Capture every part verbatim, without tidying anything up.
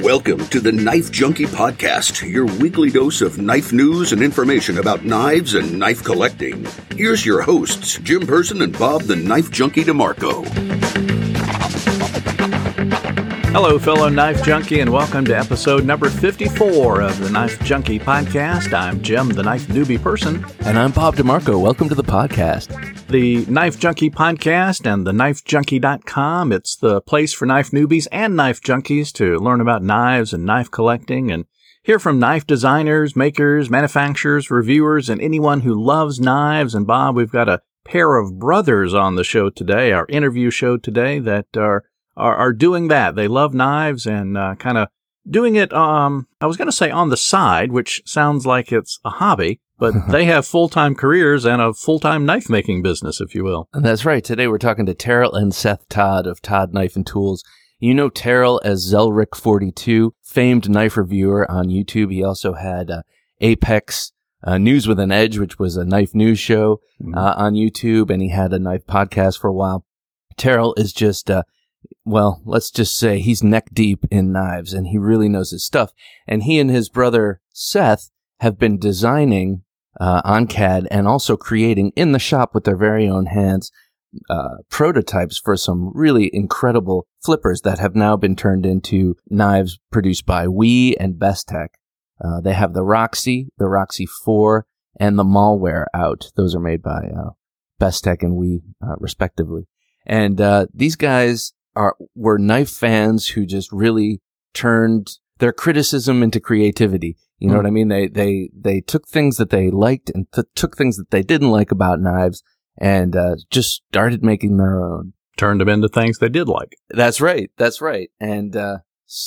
Welcome to the Knife Junkie Podcast, your weekly dose of knife news and information about knives and knife collecting. Here's your hosts, Jim Person and Bob the Knife Junkie DeMarco. Hello, fellow Knife Junkie, and welcome to episode number fifty-four of the Knife Junkie Podcast. I'm Jim, the Knife Newbie Person. And I'm Bob DeMarco. Welcome to the podcast. The Knife Junkie Podcast and the knife junkie dot com. It's the place for knife newbies and knife junkies to learn about knives and knife collecting and hear from knife designers, makers, manufacturers, reviewers, and anyone who loves knives. And Bob, we've got a pair of brothers on the show today, our interview show today, that are are, are doing that. They love knives and uh, kind of doing it, um, I was going to say on the side, which sounds like it's a hobby, but they have full-time careers and a full-time knife-making business, if you will. That's right. Today we're talking to Terrell and Seth Todd of Todd Knife and Tools. You know Terrell as Zelric forty-two, famed knife reviewer on YouTube. He also had uh, Apex uh, News with an Edge, which was a knife news show mm-hmm. uh, on YouTube, and he had a knife podcast for a while. Terrell is just... Uh, Well, let's just say he's neck deep in knives, and he really knows his stuff. And he and his brother, Seth, have been designing uh, on C A D and also creating in the shop with their very own hands uh, prototypes for some really incredible flippers that have now been turned into knives produced by WE and Bestech. Uh, they have the Roxy, the Roxy four, and the Malware out. Those are made by uh, Bestech and WE, uh, respectively. And uh, these guys... Are, were knife fans who just really turned their criticism into creativity. You know mm. what I mean? They they they took things that they liked and th- took things that they didn't like about knives and uh, just started making their own. Turned them into things they did like. That's right. That's right. And uh,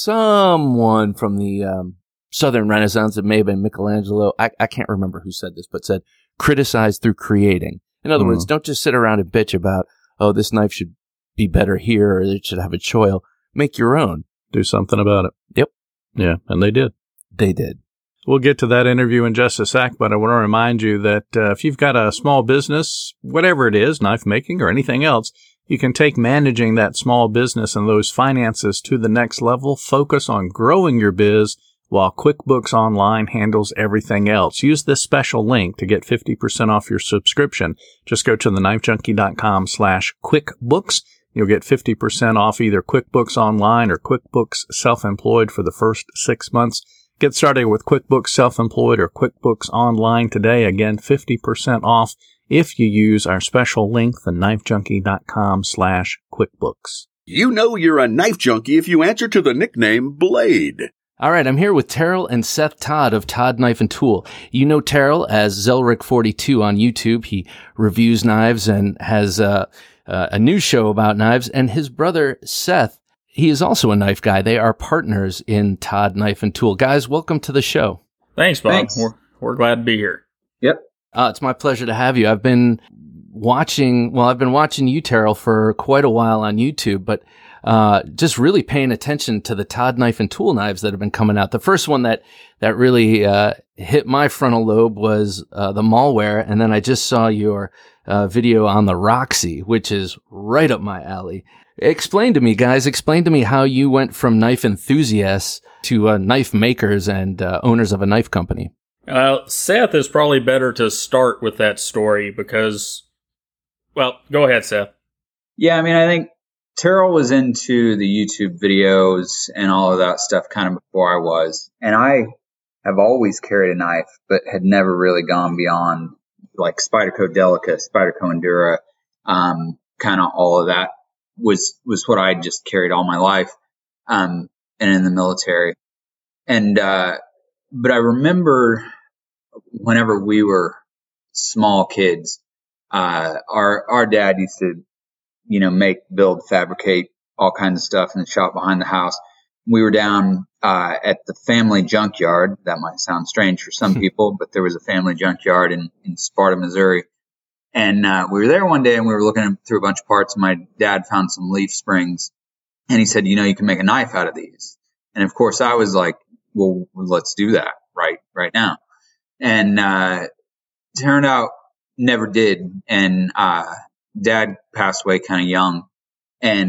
someone from the um, Southern Renaissance, it may have been Michelangelo, I, I can't remember who said this, but said, criticize through creating. In other mm. words, don't just sit around and bitch about, oh, this knife should be better here, or it should have a choil. Make your own. Do something about it. Yep. Yeah, and they did. They did. We'll get to that interview in just a sec, but I want to remind you that uh, if you've got a small business, whatever it is, knife making or anything else, you can take managing that small business and those finances to the next level. Focus on growing your biz while QuickBooks Online handles everything else. Use this special link to get fifty percent off your subscription. Just go to the knife junkie dot com slash QuickBooks. You'll get fifty percent off either QuickBooks Online or QuickBooks Self-Employed for the first six months. Get started with QuickBooks Self-Employed or QuickBooks Online today. Again, fifty percent off if you use our special link, the knife junkie dot com slash QuickBooks. You know you're a knife junkie if you answer to the nickname Blade. All right, I'm here with Terrell and Seth Todd of Todd Knife and Tool. You know Terrell as Zelric forty-two on YouTube. He reviews knives and has... Uh, Uh, a news show about knives, and his brother, Seth, he is also a knife guy. They are partners in Todd Knife and Tool. Guys, welcome to the show. Thanks, Bob. Thanks. We're, we're glad to be here. Yep. Uh, it's my pleasure to have you. I've been watching, well, I've been watching you, Terrell, for quite a while on YouTube, but uh, just really paying attention to the Todd Knife and Tool knives that have been coming out. The first one that, that really uh, hit my frontal lobe was uh, the Malware, and then I just saw your Uh, video on the Roxy, which is right up my alley. Explain to me, guys, explain to me how you went from knife enthusiasts to uh, knife makers and uh, owners of a knife company. Uh, Seth is probably better to start with that story because, well, go ahead, Seth. Yeah, I mean, I think Terrell was into the YouTube videos and all of that stuff kind of before I was. And I have always carried a knife, but had never really gone beyond like Spyderco Delica, Spyderco Endura, um, kind of all of that was, was what I just carried all my life, um, and in the military. And, uh, but I remember whenever we were small kids, uh, our, our dad used to, you know, make, build, fabricate all kinds of stuff in the shop behind the house. We were down uh, at the family junkyard. That might sound strange for some people, but there was a family junkyard in, in Sparta, Missouri. And uh, we were there one day and we were looking through a bunch of parts. And my dad found some leaf springs and he said, you know, you can make a knife out of these. And of course I was like, well, let's do that right, right now. And uh, turned out never did. And uh, dad passed away kind of young. And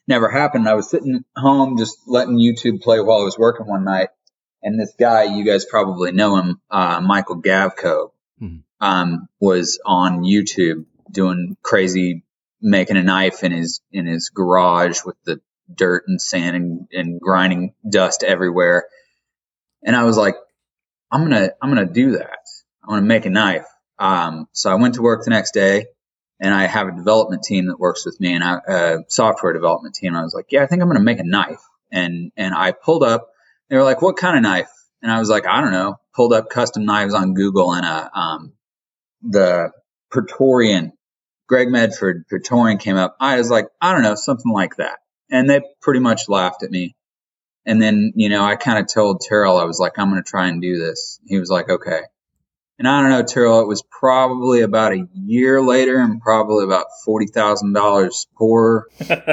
never happened. I was sitting at home just letting YouTube play while I was working one night. And this guy, you guys probably know him, uh, Michael Gavko, hmm. um, was on YouTube doing crazy, making a knife in his, in his garage with the dirt and sand and, and grinding dust everywhere. And I was like, I'm going to, I'm going to do that. I'm going to make a knife. Um, so I went to work the next day, and I have a development team that works with me, and I, uh, software development team. I was like, yeah, I think I'm going to make a knife. And, and I pulled up. They were like, what kind of knife? And I was like, I don't know. Pulled up custom knives on Google, and uh, um, the Praetorian, Greg Medford Praetorian came up. I was like, I don't know, something like that. And they pretty much laughed at me. And then, you know, I kind of told Terrell, I was like, I'm going to try and do this. He was like, okay. And I don't know, Terrell, it was probably about a year later and probably about forty thousand dollars poorer.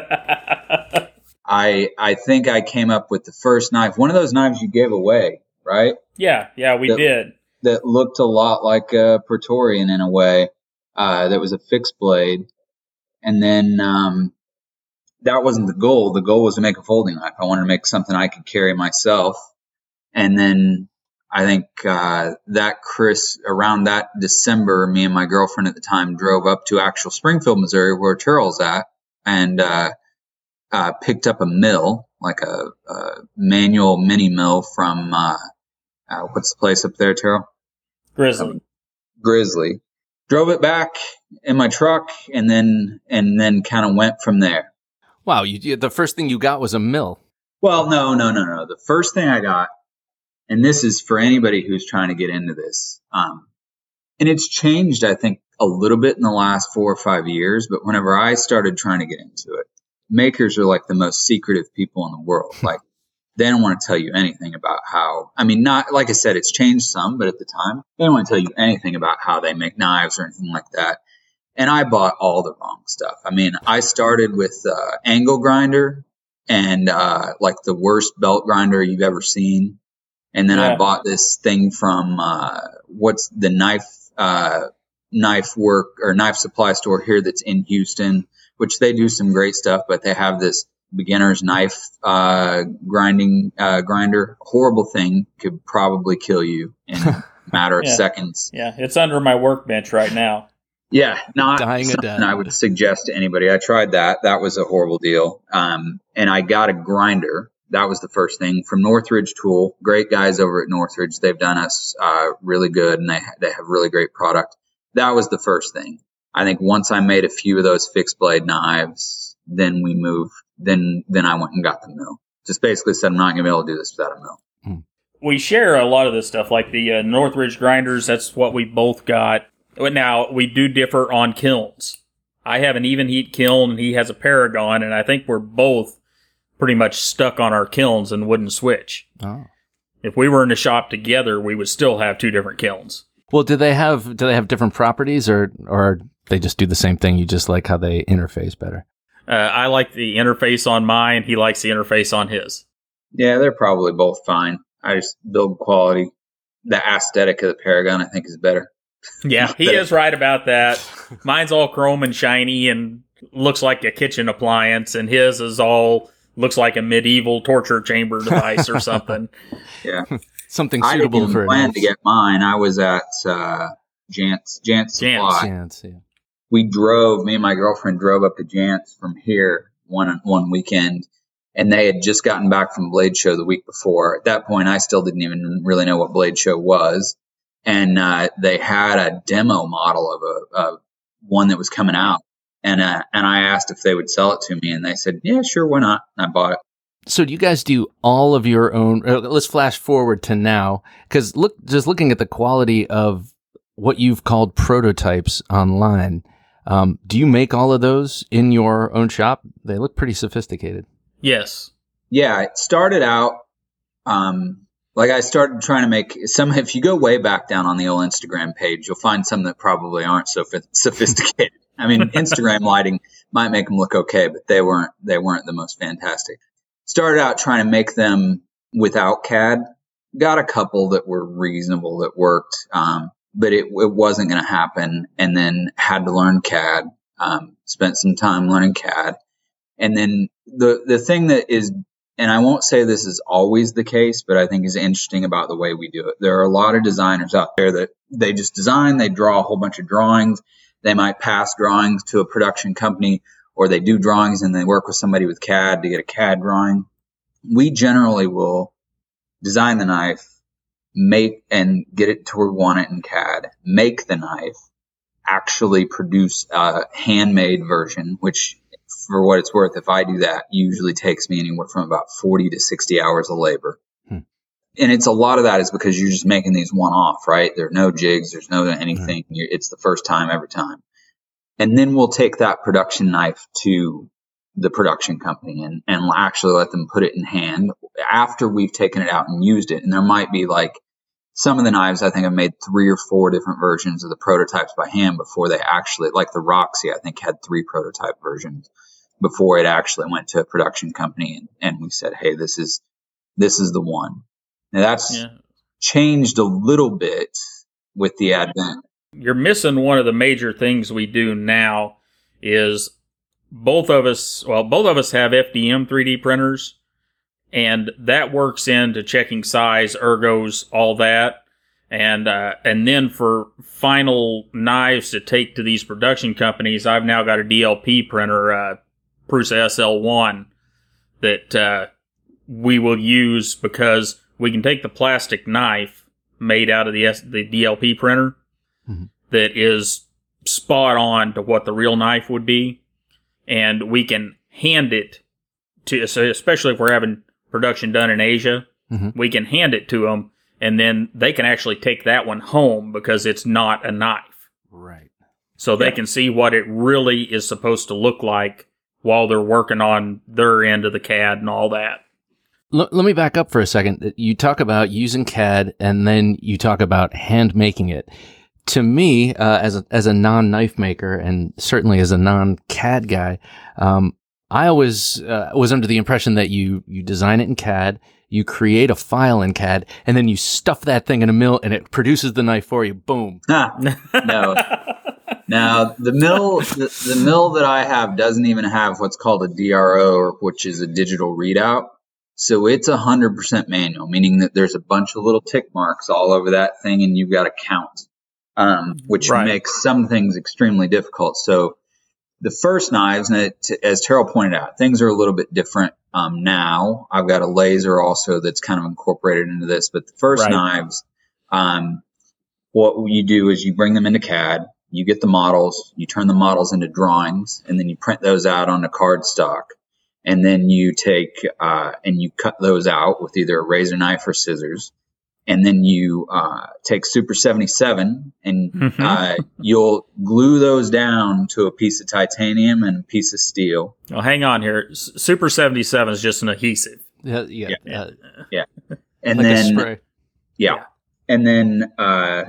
I I think I came up with the first knife, one of those knives you gave away, right? Yeah, yeah, we that, did. That looked a lot like a Praetorian in a way. Uh, that was a fixed blade. And then um, that wasn't the goal. The goal was to make a folding knife. I wanted to make something I could carry myself. And then I think uh, that Chris, around that December, me and my girlfriend at the time drove up to actual Springfield, Missouri, where Terrell's at, and uh, Uh, picked up a mill, like a, a manual mini mill from, uh, uh, what's the place up there, Terrell? Grizzly. Um, Grizzly. Drove it back in my truck, and then, and then kind of went from there. Wow. You, the first thing you got was a mill. Well, no, no, no, no. The first thing I got, and this is for anybody who's trying to get into this, um, and it's changed, I think, a little bit in the last four or five years, but whenever I started trying to get into it, makers are like the most secretive people in the world. Like, they don't want to tell you anything about how, I mean, not, like I said, it's changed some, but at the time, they don't want to tell you anything about how they make knives or anything like that. And I bought all the wrong stuff. I mean, I started with uh, angle grinder and uh, like the worst belt grinder you've ever seen. And then yeah. I bought this thing from, uh, what's the knife, uh, knife work or knife supply store here that's in Houston, which they do some great stuff, but they have this beginner's knife uh, grinding uh, grinder. Horrible thing, could probably kill you in a matter of yeah. seconds. Yeah, it's under my workbench right now. Yeah, not Dying something of death. I would suggest to anybody. I tried that. That was a horrible deal. Um, and I got a grinder. That was the first thing from Northridge Tool. Great guys over at Northridge. They've done us uh, really good, and they they have really great product. That was the first thing. I think once I made a few of those fixed blade knives, then we moved. Then then I went and got the mill. Just basically said, I'm not going to be able to do this without a mill. We share a lot of this stuff, like the uh, Northridge grinders. That's what we both got. But now we do differ on kilns. I have an even heat kiln, and he has a Paragon, and I think we're both pretty much stuck on our kilns and wouldn't switch. Oh. If we were in the shop together, we would still have two different kilns. Well, do they have do they have different properties, or or they just do the same thing? You just like how they interface better? Uh, I like the interface on mine. He likes the interface on his. Yeah, they're probably both fine. I just build quality. The aesthetic of the Paragon, I think, is better. Yeah, he is right about that. Mine's all chrome and shiny and looks like a kitchen appliance, and his is all looks like a medieval torture chamber device or something. Yeah. Something suitable I didn't for plan to get mine. I was at uh, Jantz, Jantz Supply. Jantz, yeah. We drove, me and my girlfriend drove up to Jantz from here one one weekend, and they had just gotten back from Blade Show the week before. At that point, I still didn't even really know what Blade Show was. And uh, they had a demo model of a of one that was coming out. And uh, and I asked if they would sell it to me, and they said, yeah, sure, why not? And I bought it. So do you guys do all of your own? Uh, let's flash forward to now, because look, just looking at the quality of what you've called prototypes online, um, do you make all of those in your own shop? They look pretty sophisticated. Yes. Yeah, it started out um, like I started trying to make some. If you go way back down on the old Instagram page, you'll find some that probably aren't so sophisticated. I mean, Instagram lighting might make them look okay, but they weren't. They weren't the most fantastic. Started out trying to make them without C A D. Got a couple that were reasonable that worked, um, but it, it wasn't going to happen. And then had to learn C A D. Um, spent some time learning C A D, And then the the thing that is, and I won't say this is always the case, but I think is interesting about the way we do it. There are a lot of designers out there that they just design, they draw a whole bunch of drawings. They might pass drawings to a production company, or they do drawings and they work with somebody with C A D to get a C A D drawing. We generally will design the knife, make and get it to where we want it in C A D, make the knife, actually produce a handmade version, which for what it's worth, if I do that, usually takes me anywhere from about forty to sixty hours of labor. Hmm. And it's a lot of that is because you're just making these one off, right? There are no jigs. There's no anything. Hmm. It's the first time every time. And then we'll take that production knife to the production company and, and actually let them put it in hand after we've taken it out and used it. And there might be like some of the knives, I think I've made three or four different versions of the prototypes by hand before they actually, like the Roxy, I think had three prototype versions before it actually went to a production company. And, and we said, hey, this is, this is the one. Now that's yeah. changed a little bit with the advent. You're missing one of the major things we do now is both of us, well, both of us have F D M three D printers, and that works into checking size, ergos, all that. And uh, and then for final knives to take to these production companies, I've now got a D L P printer, uh, Prusa S L one, that uh, we will use because we can take the plastic knife made out of the S- the D L P printer mm-hmm. that is spot on to what the real knife would be, and we can hand it to, especially if we're having production done in Asia, mm-hmm. we can hand it to them, and then they can actually take that one home because it's not a knife. Right. So they yeah. can see what it really is supposed to look like while they're working on their end of the C A D and all that. L- let me back up for a second. You talk about using C A D, and then you talk about hand making it. To me, uh, as a, as a non-knife maker, and certainly as a non-C A D guy, um, I always uh, was under the impression that you you design it in C A D, you create a file in C A D, and then you stuff that thing in a mill, and it produces the knife for you. Boom. no, now the mill the, the mill that I have doesn't even have what's called a D R O, which is a digital readout. So it's a hundred percent manual, meaning that there's a bunch of little tick marks all over that thing, and you've got to count, um, which right. makes some things extremely difficult. So the first knives, and it, as Terrell pointed out, things are a little bit different um, now. I've got a laser also that's kind of incorporated into this. But the first right. knives, um, what you do is you bring them into C A D, you get the models, you turn the models into drawings, and then you print those out on a cardstock. And then you take uh, and you cut those out with either a razor knife or scissors. And then you uh, take Super seventy-seven and mm-hmm. uh, you'll glue those down to a piece of titanium and a piece of steel. Well, hang on here. S- Super seventy-seven is just an adhesive. Yeah, yeah, yeah. Uh, yeah. And like then, a spray. Yeah. yeah, and then uh,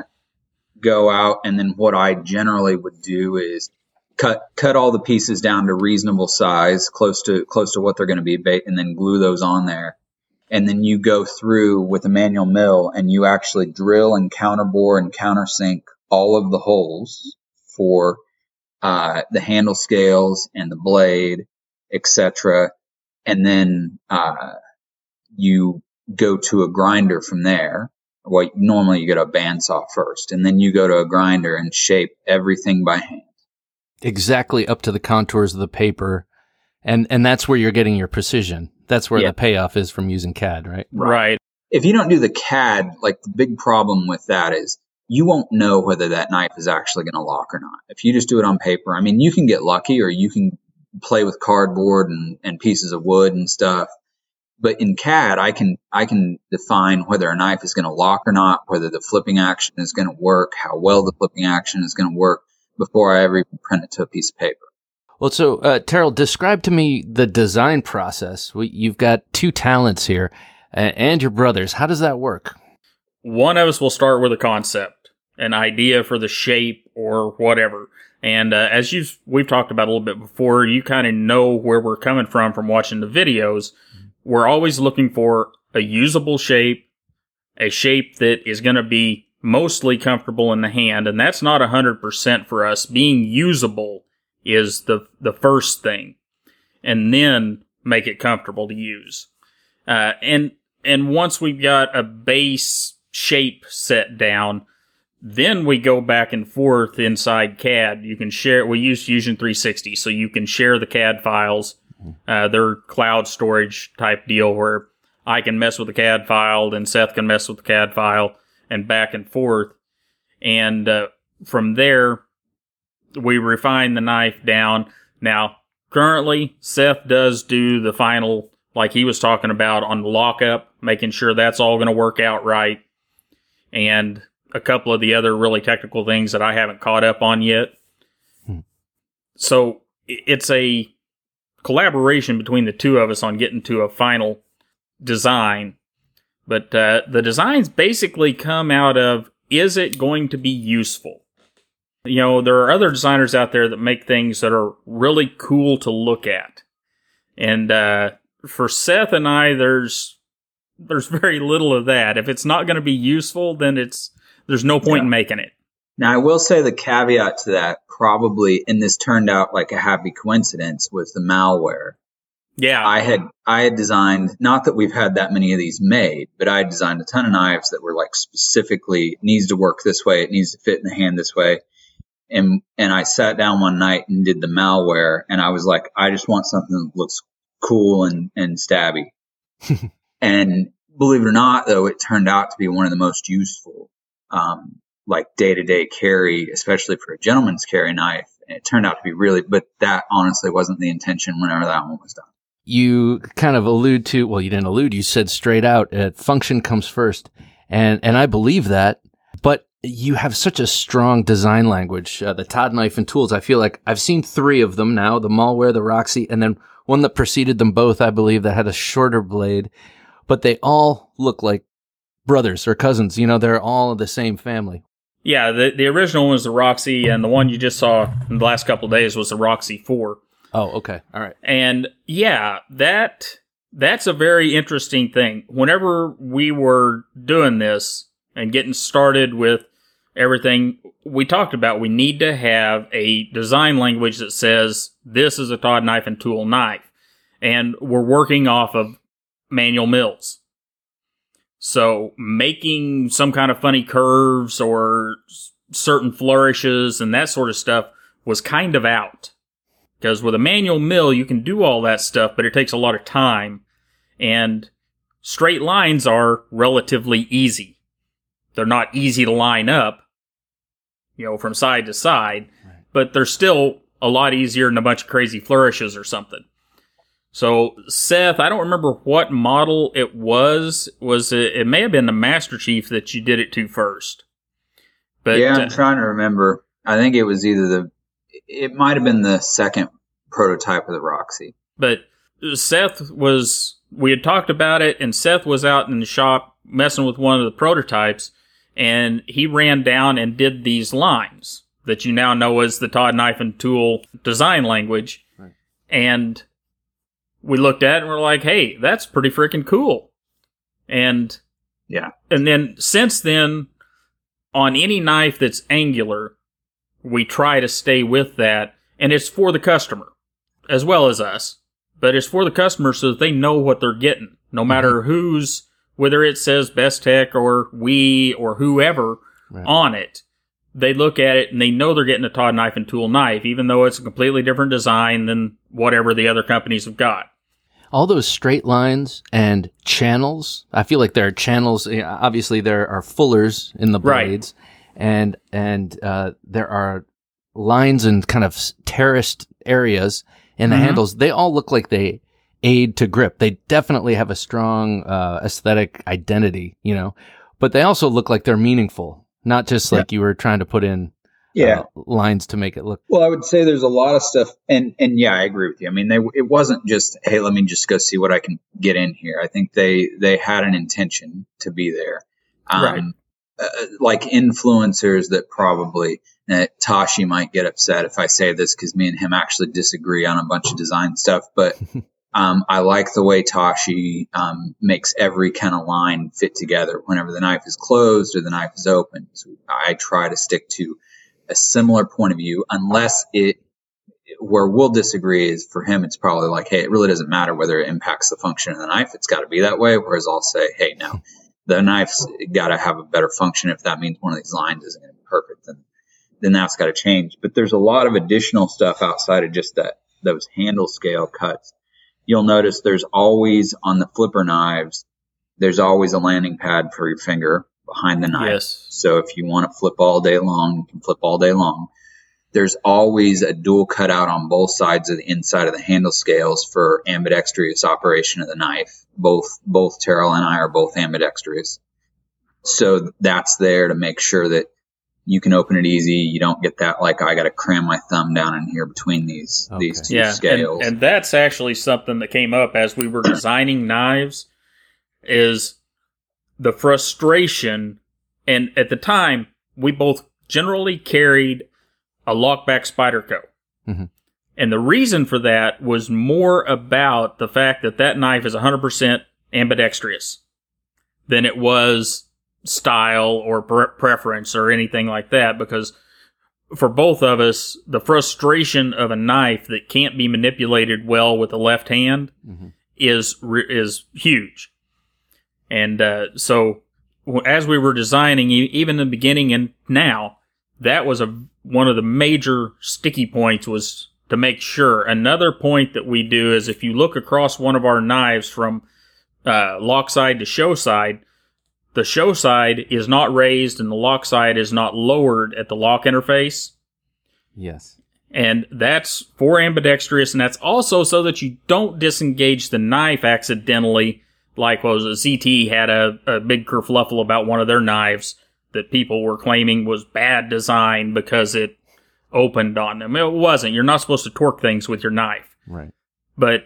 go out. And then what I generally would do is cut cut all the pieces down to reasonable size, close to close to what they're going to be, and then glue those on there. And then you go through with a manual mill and you actually drill and counterbore and countersink all of the holes for uh, the handle scales and the blade, et cetera. And then uh, you go to a grinder from there. Well, normally you go to a bandsaw first, and then you go to a grinder and shape everything by hand. Exactly up to the contours of the paper. And and that's where you're getting your precision. That's where yeah. the payoff is from using C A D, right? Right. If you don't do the C A D, like the big problem with that is you won't know whether that knife is actually going to lock or not. If you just do it on paper, I mean, you can get lucky or you can play with cardboard and, and pieces of wood and stuff. But in C A D, I can I can define whether a knife is going to lock or not, whether the flipping action is going to work, how well the flipping action is going to work before I ever even print it to a piece of paper. Well, so, uh, Terrell, describe to me the design process. We, you've got two talents here uh, and your brothers. How does that work? One of us will start with a concept, an idea for the shape or whatever. And uh, as you've, we've talked about a little bit before, you kind of know where we're coming from from watching the videos. We're always looking for a usable shape, a shape that is going to be mostly comfortable in the hand. And that's not one hundred percent for us. Being usable is the the first thing. and then make it comfortable to use. Uh, and and once we've got a base shape set down, then we go back and forth inside C A D. You can share. We use Fusion three sixty, so you can share the C A D files. Uh, they're cloud storage type deal where I can mess with the C A D file, and Seth can mess with the C A D file, and back and forth. And uh, from there, we refine the knife down. Now, currently, Seth does do the final, like he was talking about, on the lockup, making sure that's all going to work out right. And a couple of the other really technical things that I haven't caught up on yet. Hmm. So it's a collaboration between the two of us on getting to a final design. But uh, the designs basically come out of, is it going to be useful? You know, there are other designers out there that make things that are really cool to look at. And uh, for Seth and I, there's there's very little of that. If it's not going to be useful, then it's there's no point yeah. in making it. Now, I will say the caveat to that probably, and this turned out like a happy coincidence, was the malware. Yeah. I had I had designed, not that we've had that many of these made, but I had designed a ton of knives that were like specifically, it needs to work this way, it needs to fit in the hand this way. And and I sat down one night and did the malware, and I was like, I just want something that looks cool and, and stabby. And believe it or not, though, it turned out to be one of the most useful, um, like day-to-day carry, especially for a gentleman's carry knife. And it turned out to be really, but that honestly wasn't the intention whenever that one was done. You kind of allude to, well, you didn't allude, you said straight out, uh, function comes first. And, and I believe that, but you have such a strong design language. Uh, the Todd Knife and Tools, I feel like I've seen three of them now, the Malware, the Roxy, and then one that preceded them both, I believe, that had a shorter blade. But they all look like brothers or cousins. You know, they're all the same family. Yeah, the the original was the Roxy, and the one you just saw in the last couple of days was the Roxy four. Oh, okay. All right. And yeah, that that's a very interesting thing. Whenever we were doing this and getting started with everything, we talked about we need to have a design language that says this is a Todd Knife and Tool knife. And we're working off of manual mills. So making some kind of funny curves or certain flourishes and that sort of stuff was kind of out. Because with a manual mill, you can do all that stuff, but it takes a lot of time. And straight lines are relatively easy. They're not easy to line up, you know, from side to side, right. But they're still a lot easier than a bunch of crazy flourishes or something. So, Seth, I don't remember what model it was. Was it, it may have been the Master Chief that you did it to first. But yeah, I'm uh, trying to remember. I think it was either the, it might have been the second prototype of the Roxy. But Seth was, we had talked about it, and Seth was out in the shop messing with one of the prototypes, and he ran down and did these lines that you now know as the Todd Knife and Tool design language. Right. And we looked at it and we're like, hey, that's pretty freaking cool. And yeah. And then since then, on any knife that's angular, we try to stay with that. And it's for the customer as well as us. But it's for the customer so that they know what they're getting. No matter mm-hmm. who's, whether it says Best Tech or we or whoever right. on it, they look at it and they know they're getting a Todd Knife and Tool knife, even though it's a completely different design than whatever the other companies have got. All those straight lines and channels, I feel like there are channels. Obviously, there are fullers in the blades, right. and and uh, there are lines and kind of terraced areas in the mm-hmm. handles. They all look like they aid to grip. They definitely have a strong uh, aesthetic identity, you know, but they also look like they're meaningful. Not just like yeah. you were trying to put in yeah. uh, lines to make it look. Well, I would say there's a lot of stuff. And, and yeah, I agree with you. I mean, they, it wasn't just, hey, let me just go see what I can get in here. I think they, they had an intention to be there. Um, right. uh, like influencers that probably, uh, Tashi might get upset if I say this because me and him actually disagree on a bunch of design stuff. But Um, I like the way Tashi um, makes every kind of line fit together whenever the knife is closed or the knife is open. So I try to stick to a similar point of view unless it, where we'll disagree is for him, it's probably like, hey, it really doesn't matter whether it impacts the function of the knife. It's got to be that way. Whereas I'll say, hey, no, the knife's got to have a better function. If that means one of these lines isn't going to be perfect, then, then that's got to change. But there's a lot of additional stuff outside of just that, those handle scale cuts. You'll notice there's always on the flipper knives, there's always a landing pad for your finger behind the knife. Yes. So if you want to flip all day long, you can flip all day long. There's always a dual cutout on both sides of the inside of the handle scales for ambidextrous operation of the knife. Both both Terrell and I are both ambidextrous. So that's there to make sure that you can open it easy. You don't get that, like, I got to cram my thumb down in here between these, Okay. these two Yeah, scales. and, and that's actually something that came up as we were designing knives, is the frustration. And at the time, we both generally carried a lockback Spyderco. Mm-hmm. And the reason for that was more about the fact that that knife is one hundred percent ambidextrous than it was style or pre- preference or anything like that. Because for both of us, the frustration of a knife that can't be manipulated well with the left hand Mm-hmm. is is huge. And uh, so as we were designing, e- even in the beginning and now, that was a one of the major sticky points, was to make sure. Another point that we do is if you look across one of our knives from uh, lock side to show side, the show side is not raised and the lock side is not lowered at the lock interface. Yes. And that's for ambidextrous, and that's also so that you don't disengage the knife accidentally, like was a Z T had a, a big kerfluffle about one of their knives that people were claiming was bad design because it opened on them. It wasn't. You're not supposed to torque things with your knife. Right. But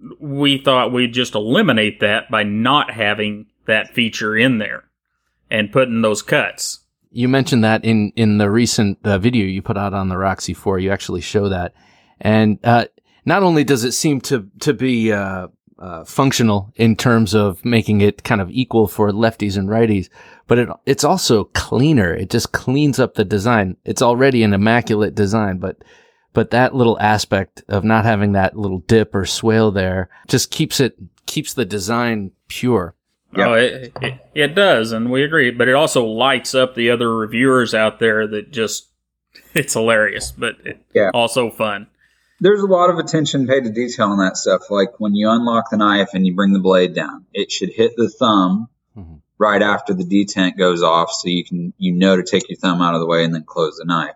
we thought we'd just eliminate that by not having that feature in there and putting those cuts. You mentioned that in, in the recent uh, video you put out on the Roxy four. You actually show that. And uh, not only does it seem to, to be uh, uh, functional in terms of making it kind of equal for lefties and righties, but it it's also cleaner. It just cleans up the design. It's already an immaculate design, but but that little aspect of not having that little dip or swale there just keeps it keeps the design pure. Yep. Oh, it, it, it does, and we agree. But it also lights up the other reviewers out there that just, it's hilarious, but it, Yeah. also fun. There's a lot of attention paid to detail on that stuff. Like when you unlock the knife and you bring the blade down, it should hit the thumb Mm-hmm. right after the detent goes off, so you can you know to take your thumb out of the way and then close the knife.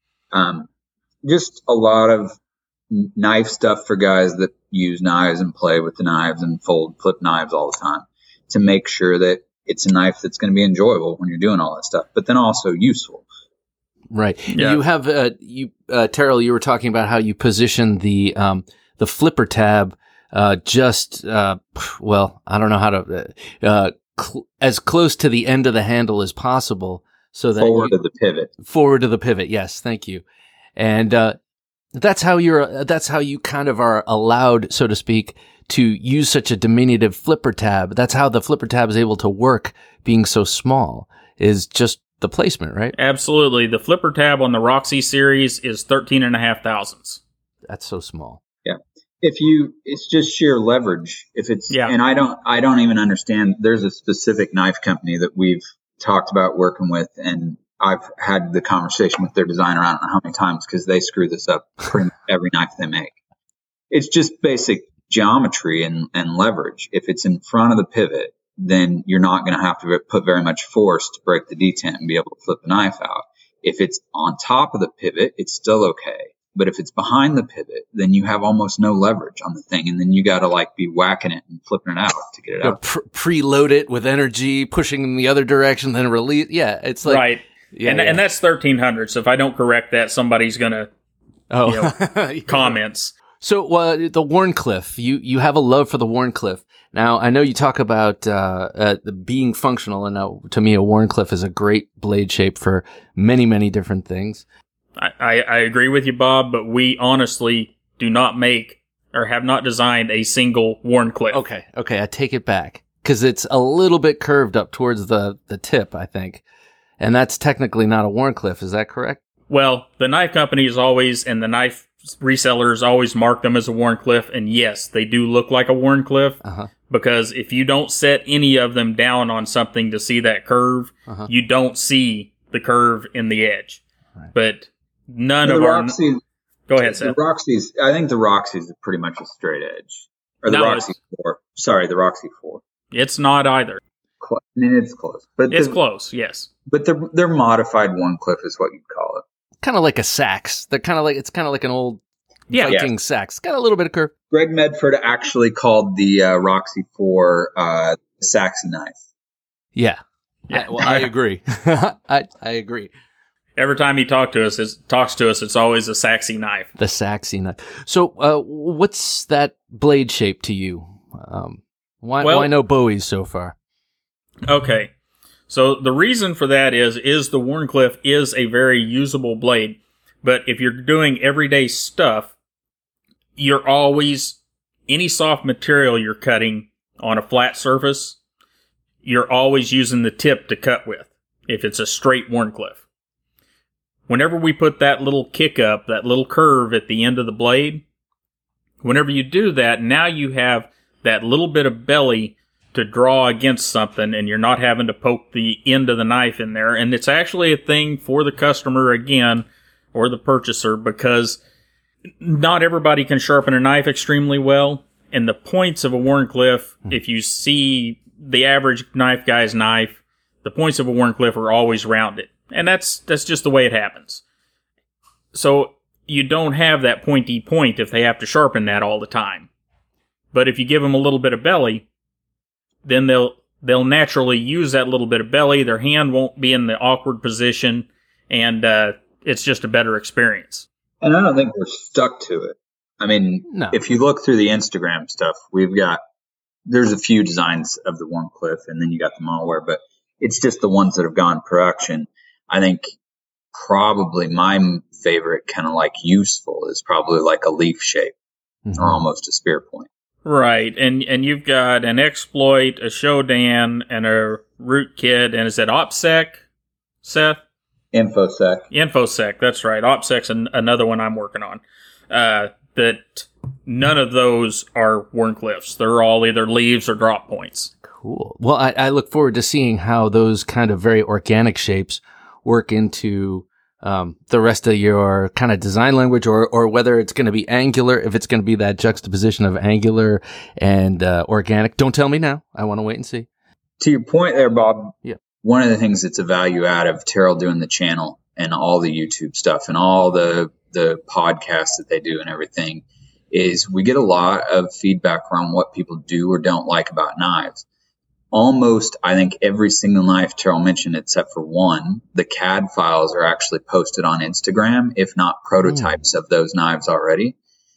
Um, just a lot of knife stuff for guys that use knives and play with the knives and fold flip knives all the time, to make sure that it's a knife that's going to be enjoyable when you're doing all that stuff, but then also useful. Right. Yeah. You have uh, you uh, Terrell. You were talking about how you position the um, the flipper tab uh, just uh, well, I don't know how to uh, cl- as close to the end of the handle as possible, so that Forward you, of the pivot. forward to the pivot. Yes, thank you. And uh, that's how you're. That's how you kind of are allowed, so to speak, to use such a diminutive flipper tab. That's how the flipper tab is able to work, being so small, is just the placement, right? Absolutely. The flipper tab on the Roxy series is thirteen and a half thousandths. That's so small. Yeah. If you, it's just sheer leverage. If it's, Yeah. and I don't, I don't even understand. There's a specific knife company that we've talked about working with, and I've had the conversation with their designer, I don't know how many times, because they screw this up pretty much every knife they make. It's just basic geometry and, and leverage. If it's in front of the pivot, then you're not going to have to put very much force to break the detent and be able to flip the knife out. If it's on top of the pivot, it's still okay. But if it's behind the pivot, then you have almost no leverage on the thing, and then you got to like be whacking it and flipping it out to get it You know, out. pre- preload it with energy, pushing in the other direction, then release. Yeah, it's like right. Yeah, and, yeah. and that's thirteen hundred. So if I don't correct that, somebody's going to oh, you know, comments. So uh, the Wharncliffe, you you have a love for the Wharncliffe. Now I know you talk about uh, uh, the being functional, and now to me a Wharncliffe is a great blade shape for many many different things. I, I, I agree with you, Bob, but we honestly do not make or have not designed a single Wharncliffe. Okay, okay, I take it back because it's a little bit curved up towards the the tip, I think, and that's technically not a Wharncliffe. Is that correct? Well, the knife company is always, and the knife resellers always mark them as a Wharncliffe, and yes, they do look like a Wharncliffe, Uh-huh. because if you don't set any of them down on something to see that curve, Uh-huh. you don't see the curve in the edge. Right. But none The of our... Roxy, Go ahead, the Seth. Roxy's, I think the Roxy's is pretty much a straight edge. Or the No, Roxy four. Sorry, the Roxy four. It's not either. Cl- I mean, it's close. But It's the, close, yes. But they're, they're modified Wharncliffe is what you'd call it. Kind of like a sax. They're kind of like, it's kind of like an old Yeah. Viking sax. Got a little bit of curve. Greg Medford actually called the uh, Roxy four uh, Saxy knife. Yeah. Yeah. I, well, I agree. I, I agree. Every time he talk to us, it's, talks to us, it's always a Saxy knife. The Saxy knife. So, uh, what's that blade shape to you? Um, why, Well- why no Bowies so far? Okay. So the reason for that is, is the Wharncliffe is a very usable blade. But if you're doing everyday stuff, you're always, any soft material you're cutting on a flat surface, you're always using the tip to cut with, if it's a straight Wharncliffe. Whenever we put that little kick up, that little curve at the end of the blade, whenever you do that, now you have that little bit of belly to draw against something, and you're not having to poke the end of the knife in there. And it's actually a thing for the customer again, or the purchaser, because not everybody can sharpen a knife extremely well. And the points of a Wharncliffe, if you see the average knife guy's knife, the points of a Wharncliffe are always rounded. And that's that's just the way it happens. So you don't have that pointy point if they have to sharpen that all the time. But if you give them a little bit of belly, then they'll they'll naturally use that little bit of belly. Their hand won't be in the awkward position, and uh, it's just a better experience. And I don't think we're stuck to it. I mean, No. if you look through the Instagram stuff, we've got, there's a few designs of the Wharncliffe, and then you got the Malware, but it's just the ones that have gone production. I think probably my favorite kind of like useful is probably like a leaf shape Mhm. or almost a spear point. Right, and and you've got an Exploit, a Shodan, and a Rootkit, and is it OPSEC, Seth? Infosec. Infosec, that's right. OPSEC's an, another one I'm working on. Uh, that none of those are Wharncliffes. They're all either leaves or drop points. Cool. Well, I, I look forward to seeing how those kind of very organic shapes work into um, the rest of your kind of design language, or or whether it's going to be angular, if it's going to be that juxtaposition of angular and uh, organic. Don't tell me now. I want to wait and see. To your point there, Bob, Yeah. one of the things that's a value add of Terrell doing the channel and all the YouTube stuff and all the, the podcasts that they do and everything is we get a lot of feedback around what people do or don't like about knives. Almost, I think, every single knife Terrell mentioned, except for one, the C A D files are actually posted on Instagram, if not prototypes mm. of those knives already.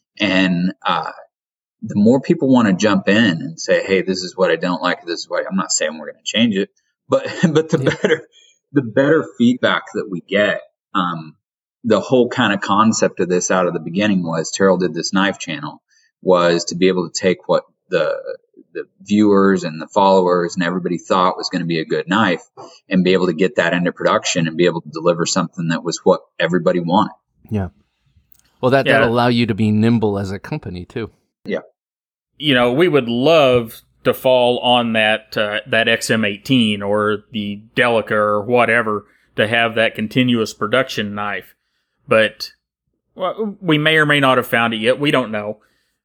And uh, the more people want to jump in and say, hey, this is what I don't like, this is what I'm not saying we're going to change it, but but the yeah. better the better feedback that we get. Um, the whole kind of concept of this out of the beginning was Terrell did this knife channel was to be able to take what the the viewers and the followers and everybody thought was going to be a good knife and be able to get that into production and be able to deliver something that was what everybody wanted. Yeah. Well, that, yeah. that'll allow you to be nimble as a company too. Yeah. You know, we would love to fall on that, uh, that X M eighteen or the Delica or whatever to have that continuous production knife. But well, we may or may not have found it yet. We don't know.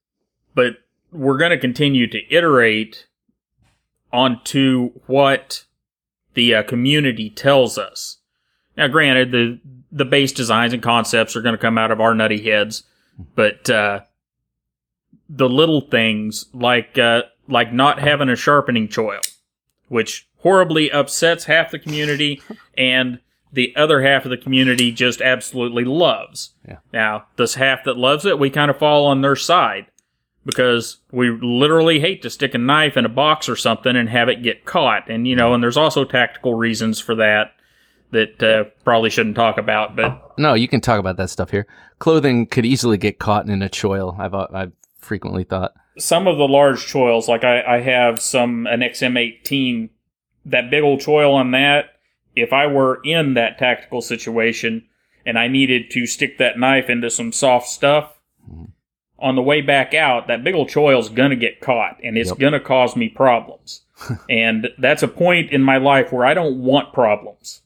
But we're going to continue to iterate onto what the uh, community tells us. Now, granted, the the base designs and concepts are going to come out of our nutty heads, but uh, the little things like uh, like not having a sharpening choil, which horribly upsets half the community, and the other half of the community just absolutely loves. Yeah. Now, this half that loves it, we kind of fall on their side. Because we literally hate to stick a knife in a box or something and have it get caught. And, you know, and there's also tactical reasons for that that uh, probably shouldn't talk about. But no, you can talk about that stuff here. Clothing could easily get caught in a choil, I've I've frequently thought. Some of the large choils, like I, I have some, an X M eighteen, that big old choil on that, if I were in that tactical situation and I needed to stick that knife into some soft stuff, mm-hmm. on the way back out, that big old choil's going to get caught, and it's yep. going to cause me problems. And that's a point in my life where I don't want problems.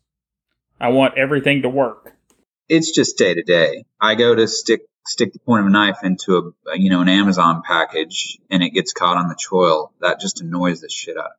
I want everything to work. It's just day to day. I go to stick stick the point of a knife into a you know an Amazon package, and it gets caught on the choil. That just annoys the shit out of me.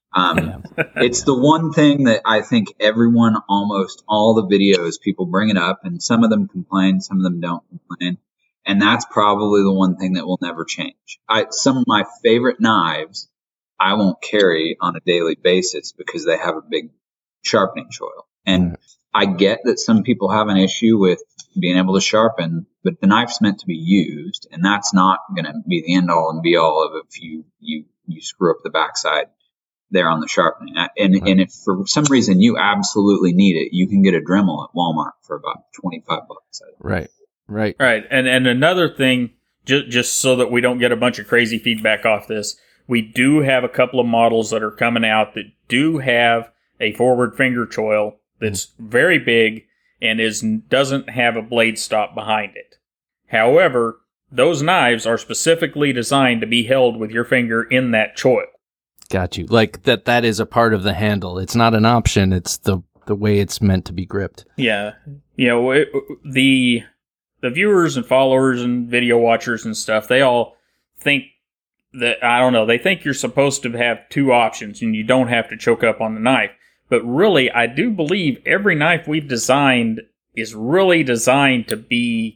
Um, it's the one thing that I think everyone, almost all the videos, people bring it up, and some of them complain, some of them don't complain. And that's probably the one thing that will never change. I, some of my favorite knives I won't carry on a daily basis because they have a big sharpening choil. And I get that some people have an issue with being able to sharpen, but the knife's meant to be used, and that's not going to be the end all and be all of if you, you, you screw up the backside there on the sharpening. And, right. and if for some reason you absolutely need it, you can get a Dremel at Walmart for about twenty-five bucks. Right. Right. Right. And and another thing, just, just so that we don't get a bunch of crazy feedback off this, we do have a couple of models that are coming out that do have a forward finger choil that's mm. very big and is doesn't have a blade stop behind it. However, those knives are specifically designed to be held with your finger in that choil. Got you. Like that that is a part of the handle. It's not an option. It's the the way it's meant to be gripped. Yeah. You know, it, the the viewers and followers and video watchers and stuff, they all think that, I don't know, they think you're supposed to have two options and you don't have to choke up on the knife. But really, I do believe every knife we've designed is really designed to be,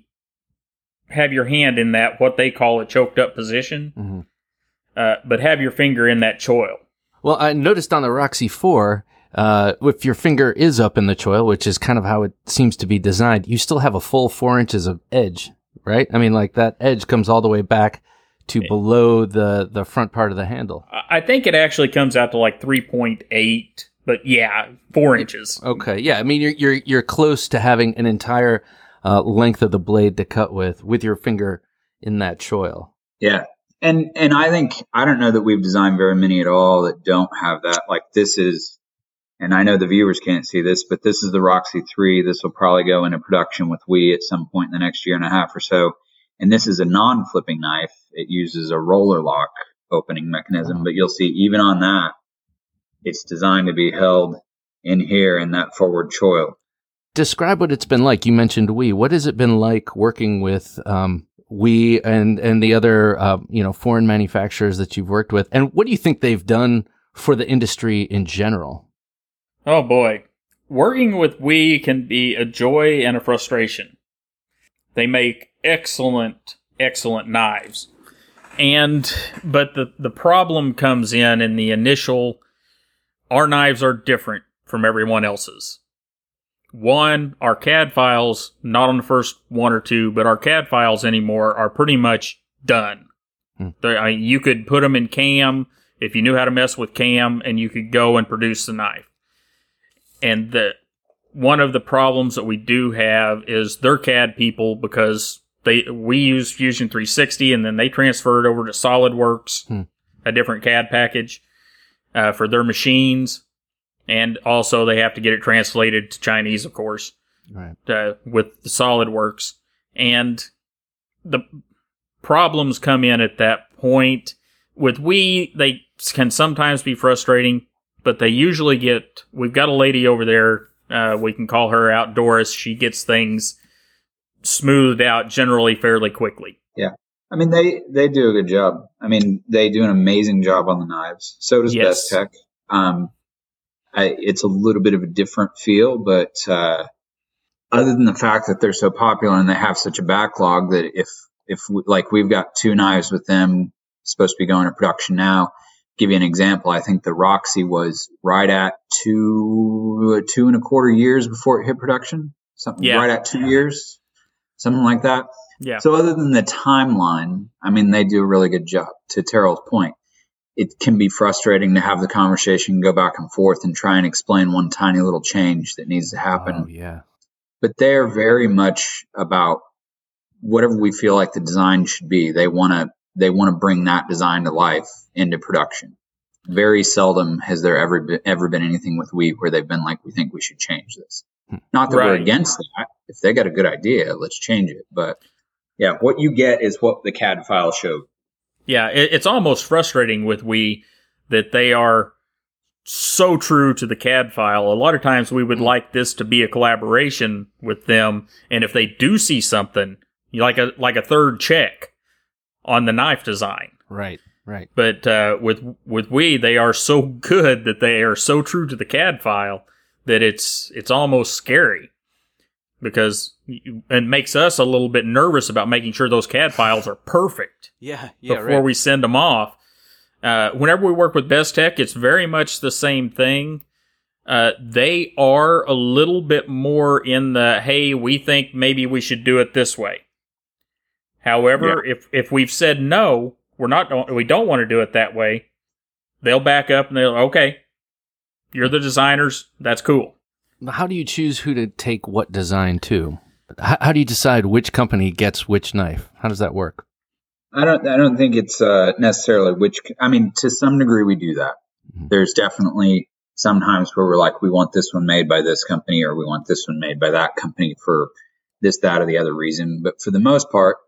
have your hand in that, what they call a choked up position. Mm-hmm. Uh, but have your finger in that choil. Well, I noticed on the Roxy four, uh, if your finger is up in the choil, which is kind of how it seems to be designed, you still have a full four inches of edge, right? I mean, like that edge comes all the way back to it, below the, the front part of the handle. I think it actually comes out to like three point eight, but yeah, four inches. Okay, yeah. I mean, you're you're you're close to having an entire uh, length of the blade to cut with, with your finger in that choil. Yeah. And and I think, I don't know that we've designed very many at all that don't have that. Like this is, and I know the viewers can't see this, but this is the Roxy three. This will probably go into production with WE at some point in the next year and a half or so. And this is a non-flipping knife. It uses a roller lock opening mechanism, but you'll see even on that, it's designed to be held in here in that forward choil. Describe what it's been like. You mentioned WE. What has it been like working with um WE and, and the other, uh, you know, foreign manufacturers that you've worked with? And what do you think they've done for the industry in general? Oh, boy. Working with WE can be a joy and a frustration. They make excellent, excellent knives. And, but the, the problem comes in in the initial, our knives are different from everyone else's. One, our C A D files, not on the first one or two, but our C A D files anymore are pretty much done. Hmm. I mean, you could put them in C A M if you knew how to mess with C A M, and you could go and produce the knife. And the one of the problems that we do have is they're C A D people because they we use Fusion three sixty, and then they transfer it over to SolidWorks, hmm. a different C A D package uh, for their machines. And also, they have to get it translated to Chinese, of course, right. uh, with the SolidWorks. And the problems come in at that point. With WE, they can sometimes be frustrating, but they usually get... We've got a lady over there, uh, we can call her out, Doris. She gets things smoothed out generally fairly quickly. Yeah. I mean, they, they do a good job. I mean, they do an amazing job on the knives. So does yes. Bestech. Um I, it's a little bit of a different feel, but uh, other than the fact that they're so popular and they have such a backlog that if, if we, like we've got two knives with them supposed to be going to production now, give you an example. I think the Roxy was right at two, two and a quarter years before it hit production. Something yeah. right at two yeah. years, something like that. Yeah. So other than the timeline, I mean, they do a really good job. To Terrell's point, it can be frustrating to have the conversation, go back and forth and try and explain one tiny little change that needs to happen. Oh, yeah. But they're very much about whatever we feel like the design should be. They want to, they want to bring that design to life into production. Very seldom has there ever been, ever been anything with WE where they've been like, we think we should change this. Not that Right. we're against that. If they got a good idea, let's change it. But yeah, what you get is what the C A D file showed. Yeah, it, it's almost frustrating with we that they are so true to the C A D file. A lot of times we would like this to be a collaboration with them, and if they do see something, like a like a third check on the knife design. Right, right. But uh, with with we, they are so good that they are so true to the C A D file that it's it's almost scary, because you, it makes us a little bit nervous about making sure those C A D files are perfect Yeah, yeah, before right. we send them off. Uh, whenever we work with Bestech, it's very much the same thing. Uh, they are a little bit more in the, hey, we think maybe we should do it this way. However, yeah. if if we've said no, we're not, we don't want to do it that way, they'll back up and they'll, okay, you're the designers, that's cool. How do you choose who to take what design to? How, how do you decide which company gets which knife? How does that work? I don't. I don't think it's uh, necessarily which. I mean, to some degree, we do that. Mm-hmm. There's definitely sometimes where we're like, we want this one made by this company, or we want this one made by that company for this, that, or the other reason. But for the most part,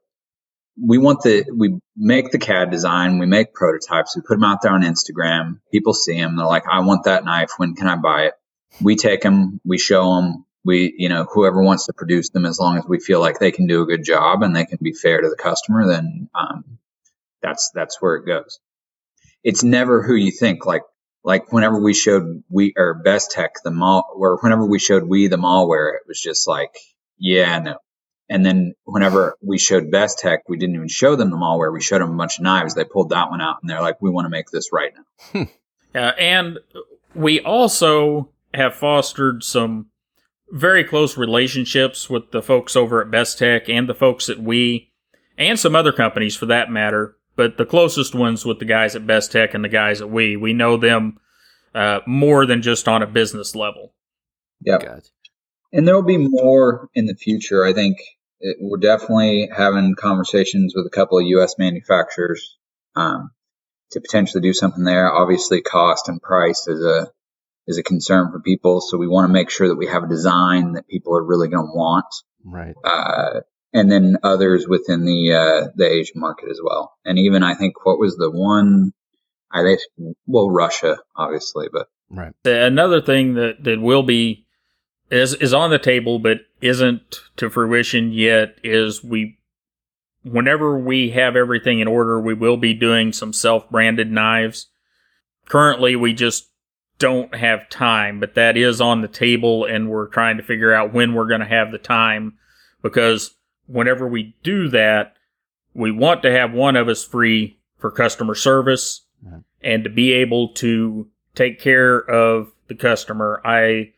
we want the. We make the C A D design. We make prototypes. We put them out there on Instagram. People see them. They're like, I want that knife. When can I buy it? We take them. We show them. We, you know, whoever wants to produce them, as long as we feel like they can do a good job and they can be fair to the customer, then um, that's that's where it goes. It's never who you think. Like like whenever we showed we or Bestech the mall, or whenever we showed we the malware, it was just like, yeah, no. And then whenever we showed Bestech, we didn't even show them the malware. We showed them a bunch of knives. They pulled that one out and they're like, we want to make this right now. uh, and we also have fostered some very close relationships with the folks over at Bestech and the folks at We, and some other companies for that matter, but the closest ones with the guys at Bestech and the guys at We. We know them uh, more than just on a business level. Yeah. Gotcha. And there'll be more in the future. I think it, we're definitely having conversations with a couple of U S manufacturers um, to potentially do something there. Obviously, cost and price is a is a concern for people. So we want to make sure that we have a design that people are really going to want. Right. Uh, and then others within the, uh, the Asian market as well. And even I think what was the one, I think, well, Russia, obviously, but. Right. Another thing that, that will be, is, is on the table, but isn't to fruition yet, is we, whenever we have everything in order, we will be doing some self-branded knives. Currently, we just don't have time, but that is on the table, and we're trying to figure out when we're going to have the time, because whenever we do that, we want to have one of us free for customer service mm-hmm. and to be able to take care of the customer. I,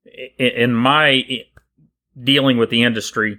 in my dealing with the industry,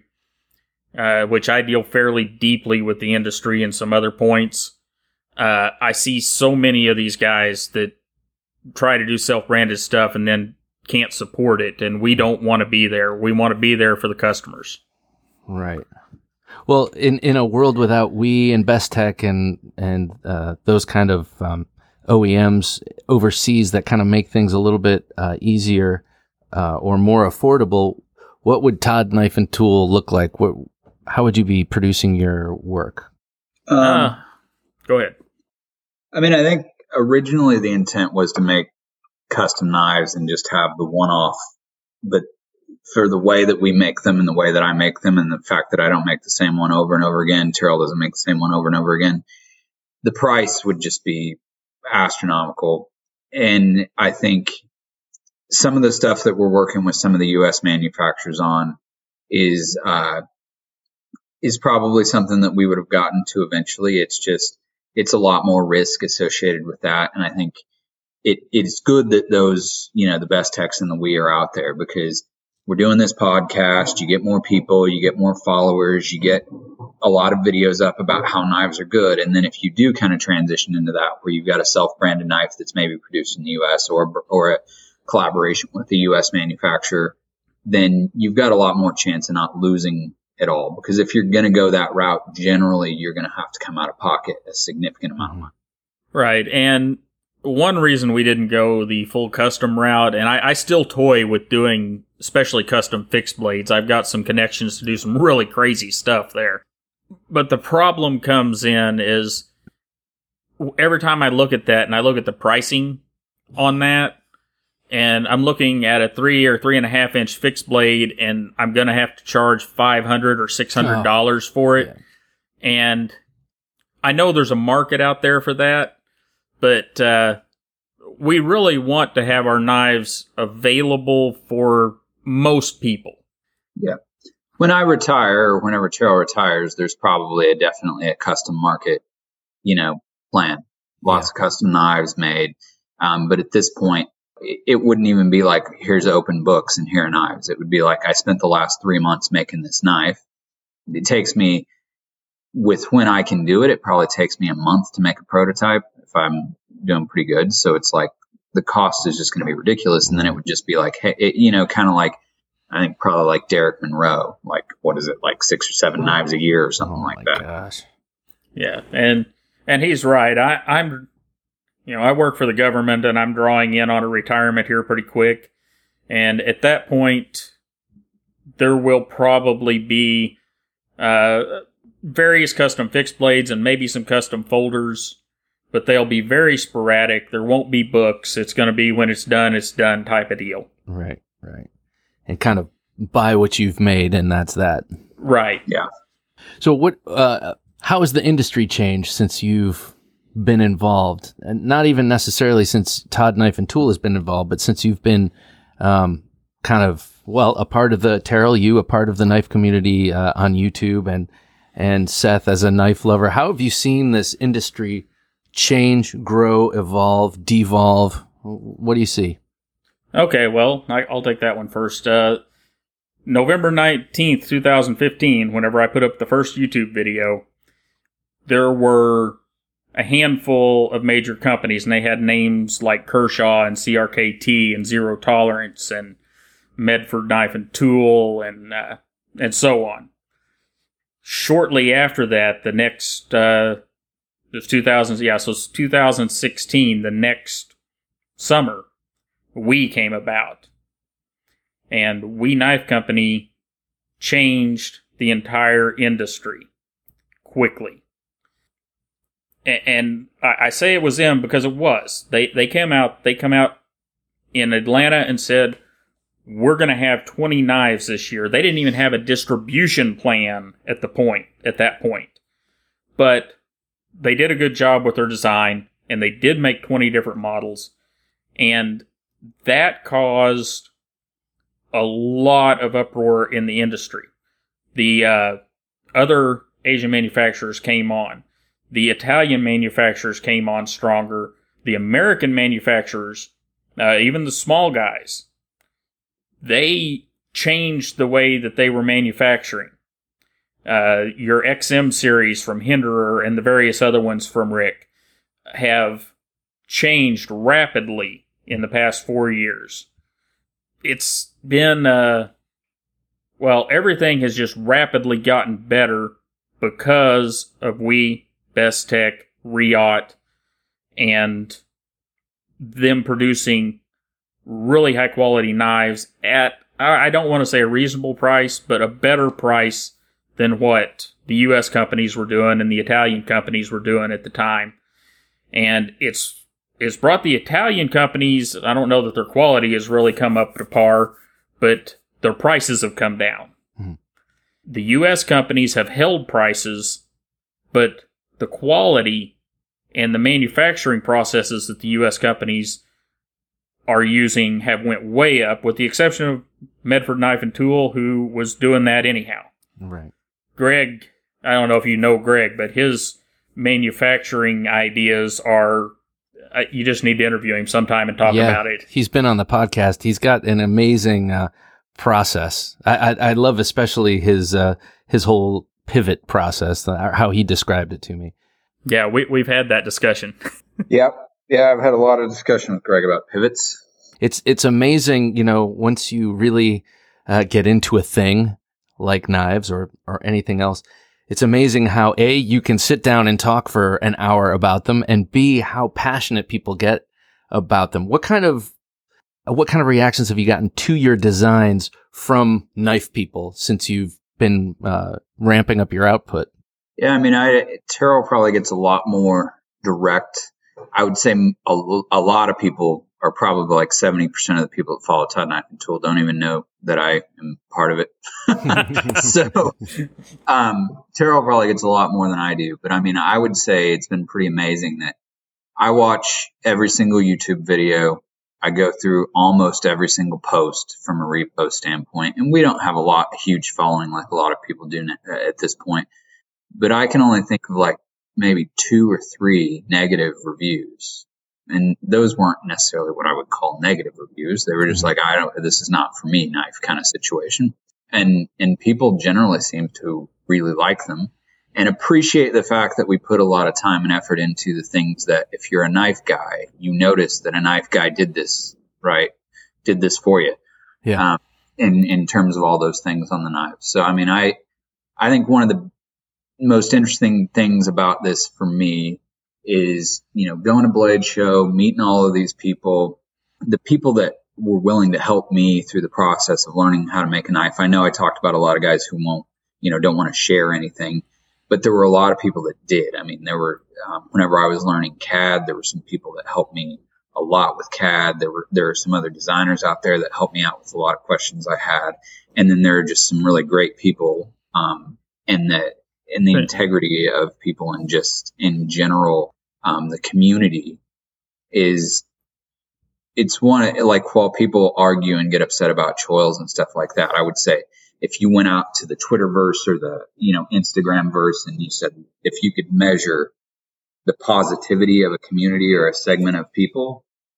uh, which I deal fairly deeply with the industry and some other points, uh, I see so many of these guys that try to do self-branded stuff and then can't support it, and we don't want to be there. We want to be there for the customers. Right. Well, in, in a world without We and Bestech and and uh, those kind of um, O E Ms overseas that kind of make things a little bit uh, easier uh, or more affordable, what would Todd Knife and Tool look like? What, how would you be producing your work? Um, uh, go ahead. I mean, I think originally the intent was to make custom knives and just have the one-off, but for the way that we make them and the way that I make them and the fact that I don't make the same one over and over again, Terrell doesn't make the same one over and over again, the price would just be astronomical. And I think some of the stuff that we're working with some of the U S manufacturers on is uh, is probably something that we would have gotten to eventually. It's just it's a lot more risk associated with that. And I think it it's good that those, you know, the Bestechs and the We are out there, because we're doing this podcast. You get more people, you get more followers, you get a lot of videos up about how knives are good. And then if you do kind of transition into that, where you've got a self-branded knife that's maybe produced in the U S or, or a collaboration with a U S manufacturer, then you've got a lot more chance of not losing at all. Because if you're going to go that route, generally you're going to have to come out of pocket a significant amount of money. Right. And one reason we didn't go the full custom route, and I, I still toy with doing especially custom fixed blades. I've got some connections to do some really crazy stuff there. But the problem comes in is every time I look at that and I look at the pricing on that, and I'm looking at a three or three and a half inch fixed blade, and I'm going to have to charge five hundred or six hundred dollars oh, for it. Yeah. And I know there's a market out there for that, but uh, we really want to have our knives available for most people. Yeah. When I retire, or whenever Terrell retires, there's probably a, definitely a custom market, you know, plan. Lots yeah. of custom knives made. Um, but at this point, it, it wouldn't even be like, here's open books and here are knives. It would be like, I spent the last three months making this knife. It takes me, with when I can do it, it probably takes me a month to make a prototype if I'm doing pretty good. So it's like the cost is just going to be ridiculous. And then it would just be like, hey, it, you know, kind of like, I think probably like Derek Monroe, like, what is it, like six or seven knives a year or something oh like my that. Gosh. Yeah. And, and he's right. I, I'm, you know, I work for the government and I'm drawing in on a retirement here pretty quick. And at that point, there will probably be, uh, various custom fixed blades and maybe some custom folders, but they'll be very sporadic. There won't be books. It's going to be when it's done, it's done type of deal. Right, right. And kind of buy what you've made, and that's that. Right. Yeah. So what, uh, how has the industry changed since you've been involved? And not even necessarily since Todd Knife and Tool has been involved, but since you've been, um, kind of, well, a part of the, Terrell, you, a part of the knife community, uh, on YouTube, and, and Seth as a knife lover. How have you seen this industry change, grow, evolve, devolve? What do you see? Okay, well, I, I'll take that one first. Uh, November nineteenth, twenty fifteen, whenever I put up the first YouTube video, there were a handful of major companies, and they had names like Kershaw and C R K T and Zero Tolerance and Medford Knife and Tool and uh, and so on. Shortly after that, the next, uh, it was two thousand, yeah, so it's two thousand sixteen, the next summer, We came about. And We Knife Company changed the entire industry quickly. And I say it was them because it was. They they came out, they come out in Atlanta and said, we're going to have twenty knives this year. They didn't even have a distribution plan at the point, at that point. But they did a good job with their design, and they did make twenty different models. And that caused a lot of uproar in the industry. The uh, other Asian manufacturers came on. The Italian manufacturers came on stronger. The American manufacturers, uh, even the small guys, they changed the way that they were manufacturing. Uh, your X M series from Hinderer and the various other ones from Rick have changed rapidly in the past four years. It's been, uh, well, everything has just rapidly gotten better because of we, Bestech, Riot, and them producing really high quality knives at, I don't want to say a reasonable price, but a better price than what the U S companies were doing and the Italian companies were doing at the time. And it's it's brought the Italian companies, I don't know that their quality has really come up to par, but their prices have come down. Mm-hmm. The U S companies have held prices, but the quality and the manufacturing processes that the U S companies are using have went way up, with the exception of Medford Knife and Tool, who was doing that anyhow. Right. Greg, I don't know if you know Greg, but his manufacturing ideas are, uh, you just need to interview him sometime and talk yeah, about it. He's been on the podcast. He's got an amazing uh, process. I, I, I love especially his uh, his whole pivot process, how he described it to me. Yeah, we, we've had that discussion. Yep. Yeah, I've had a lot of discussion with Greg about pivots. It's it's amazing, you know, once you really uh, get into a thing like knives or, or anything else, it's amazing how A, you can sit down and talk for an hour about them, and B, how passionate people get about them. What kind of uh, what kind of reactions have you gotten to your designs from knife people since you've been uh, ramping up your output? Yeah, I mean, I Terrell probably gets a lot more direct. I would say a, a lot of people are probably like seventy percent of the people that follow Todd Knife and Tool don't even know that I am part of it. So um, Terrell probably gets a lot more than I do. But I mean, I would say it's been pretty amazing that I watch every single YouTube video. I go through almost every single post from a repost standpoint. And we don't have a lot, a huge following like a lot of people do at this point. But I can only think of like maybe two or three negative reviews. And those weren't necessarily what I would call negative reviews. They were just like, I don't, this is not for me knife kind of situation. And, and people generally seem to really like them and appreciate the fact that we put a lot of time and effort into the things that if you're a knife guy, you notice that a knife guy did this, right? Did this for you. Yeah. Um, in, in terms of all those things on the knife. So, I mean, I, I think one of the most interesting things about this for me is, you know, going to Blade Show, meeting all of these people, the people that were willing to help me through the process of learning how to make a knife. I know I talked about a lot of guys who won't, you know, don't want to share anything, but there were a lot of people that did. I mean, there were, um, whenever I was learning C A D, there were some people that helped me a lot with C A D. There were, there are some other designers out there that helped me out with a lot of questions I had. And then there are just some really great people, um, and the, and the integrity of people and just in general, um, the community is, it's one, like while people argue and get upset about choils and stuff like that, I would say if you went out to the Twitterverse or the, you know, Instagram verse and you said, if you could measure the positivity of a community or a segment of people,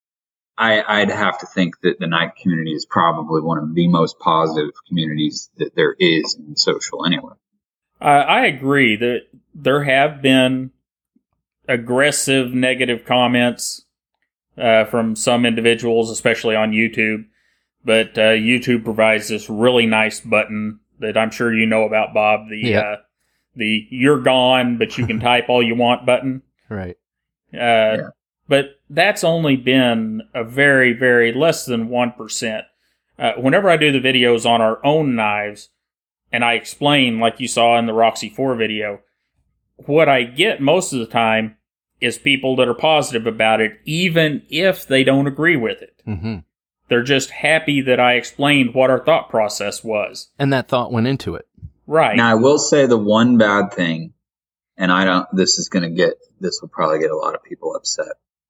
I, I'd have to think that the knife community is probably one of the most positive communities that there is in social anyway. Uh, I agree that there have been aggressive negative comments uh, from some individuals, especially on YouTube. But uh, YouTube provides this really nice button that I'm sure you know about, Bob. The yeah. uh, the "You're gone, but you can type all you want" button. Right. Uh, yeah. But that's only been a very, very less than one percent. Uh, whenever I do the videos on our own knives, and I explain, like you saw in the Roxy four video, what I get most of the time is people that are positive about it, even if they don't agree with it. Mm-hmm. They're just happy that I explained what our thought process was. And that thought went into it. Right. Now, I will say the one bad thing, and I don't, this is going to get, this will probably get a lot of people upset.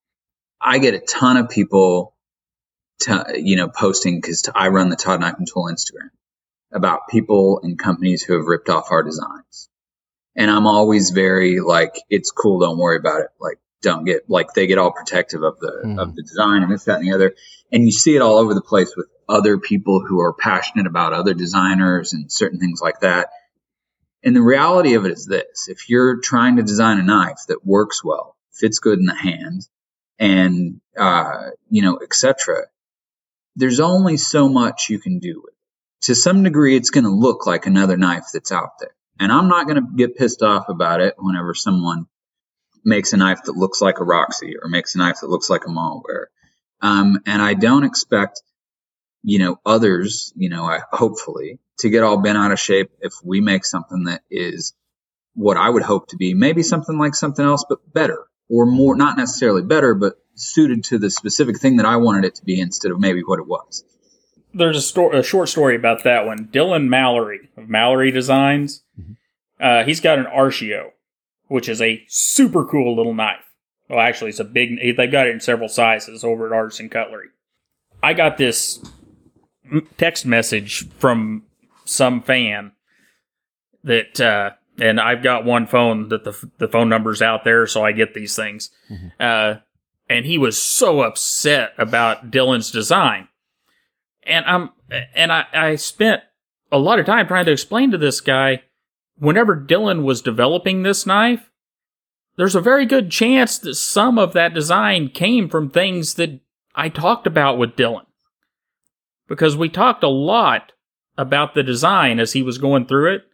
I get a ton of people, to, you know, posting, because I run the Todd Knife and Tool Instagram, about people and companies who have ripped off our designs. And I'm always very like, it's cool, don't worry about it. Like, don't get, like, they get all protective of the, mm. of the design and this, that, and the other. And you see it all over the place with other people who are passionate about other designers and certain things like that. And the reality of it is this: if you're trying to design a knife that works well, fits good in the hand, and, uh, you know, et cetera, there's only so much you can do with it. To some degree, it's going to look like another knife that's out there. And I'm not going to get pissed off about it whenever someone makes a knife that looks like a Roxy or makes a knife that looks like a Malware. Um, and I don't expect, you know, others, you know, I, hopefully, to get all bent out of shape if we make something that is what I would hope to be, maybe something like something else, but better, or more, not necessarily better, but suited to the specific thing that I wanted it to be instead of maybe what it was. There's a, sto- a short story about that one. Dylan Mallory of Mallory Designs, mm-hmm. uh, he's got an Archeo, which is a super cool little knife. Well, actually, it's a big, they've got it in several sizes over at Artisan Cutlery. I got this text message from some fan that, uh, and I've got one phone that the the phone number's out there, so I get these things. Mm-hmm. Uh, and he was so upset about Dylan's design. And I'm, and I, I spent a lot of time trying to explain to this guy, whenever Dylan was developing this knife, there's a very good chance that some of that design came from things that I talked about with Dylan. Because we talked a lot about the design as he was going through it.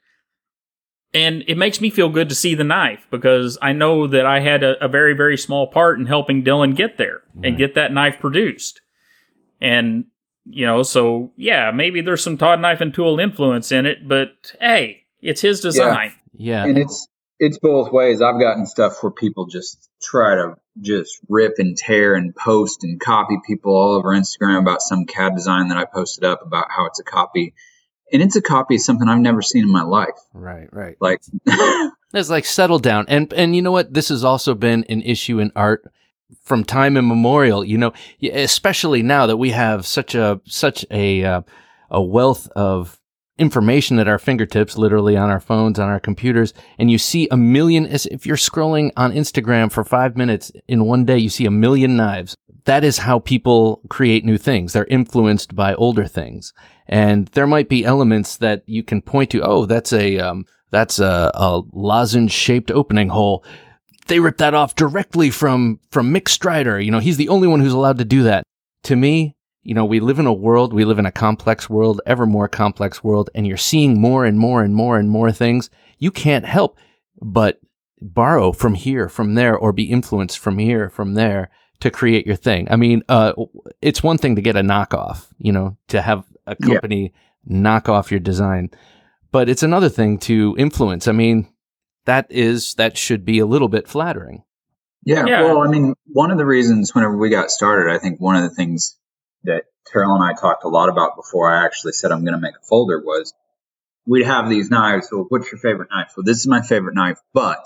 And it makes me feel good to see the knife, because I know that I had a, a very, very small part in helping Dylan get there and get that knife produced. And, you know, so, yeah, maybe there's some Todd Knife and Tool influence in it, but, hey, it's his design. Yeah. And it's it's both ways. I've gotten stuff where people just try to just rip and tear and post and copy people all over Instagram about some C A D design that I posted up about how it's a copy. And it's a copy of something I've never seen in my life. Right, right. Like, it's like, settle down. And and you know what? This has also been an issue in art from time immemorial, you know, especially now that we have such a such a uh, a wealth of information at our fingertips, literally on our phones, on our computers, and you see a million, if you're scrolling on Instagram for five minutes in one day, you see a million knives. That is how people create new things. They're influenced by older things. And there might be elements that you can point to, oh, that's a um, that's a, a lozenge-shaped opening hole. They ripped that off directly from, from Mick Strider. You know, he's the only one who's allowed to do that. To me, you know, we live in a world, we live in a complex world, ever more complex world, and you're seeing more and more and more and more things. You can't help but borrow from here, from there, or be influenced from here, from there to create your thing. I mean, uh, it's one thing to get a knockoff, you know, to have a company yeah. knock off your design, but it's another thing to influence. I mean, that is, that should be a little bit flattering. Yeah, yeah. Well, I mean, one of the reasons whenever we got started, I think one of the things that Terrell and I talked a lot about before I actually said I'm going to make a folder was we'd have these knives. So what's your favorite knife? Well, this is my favorite knife, but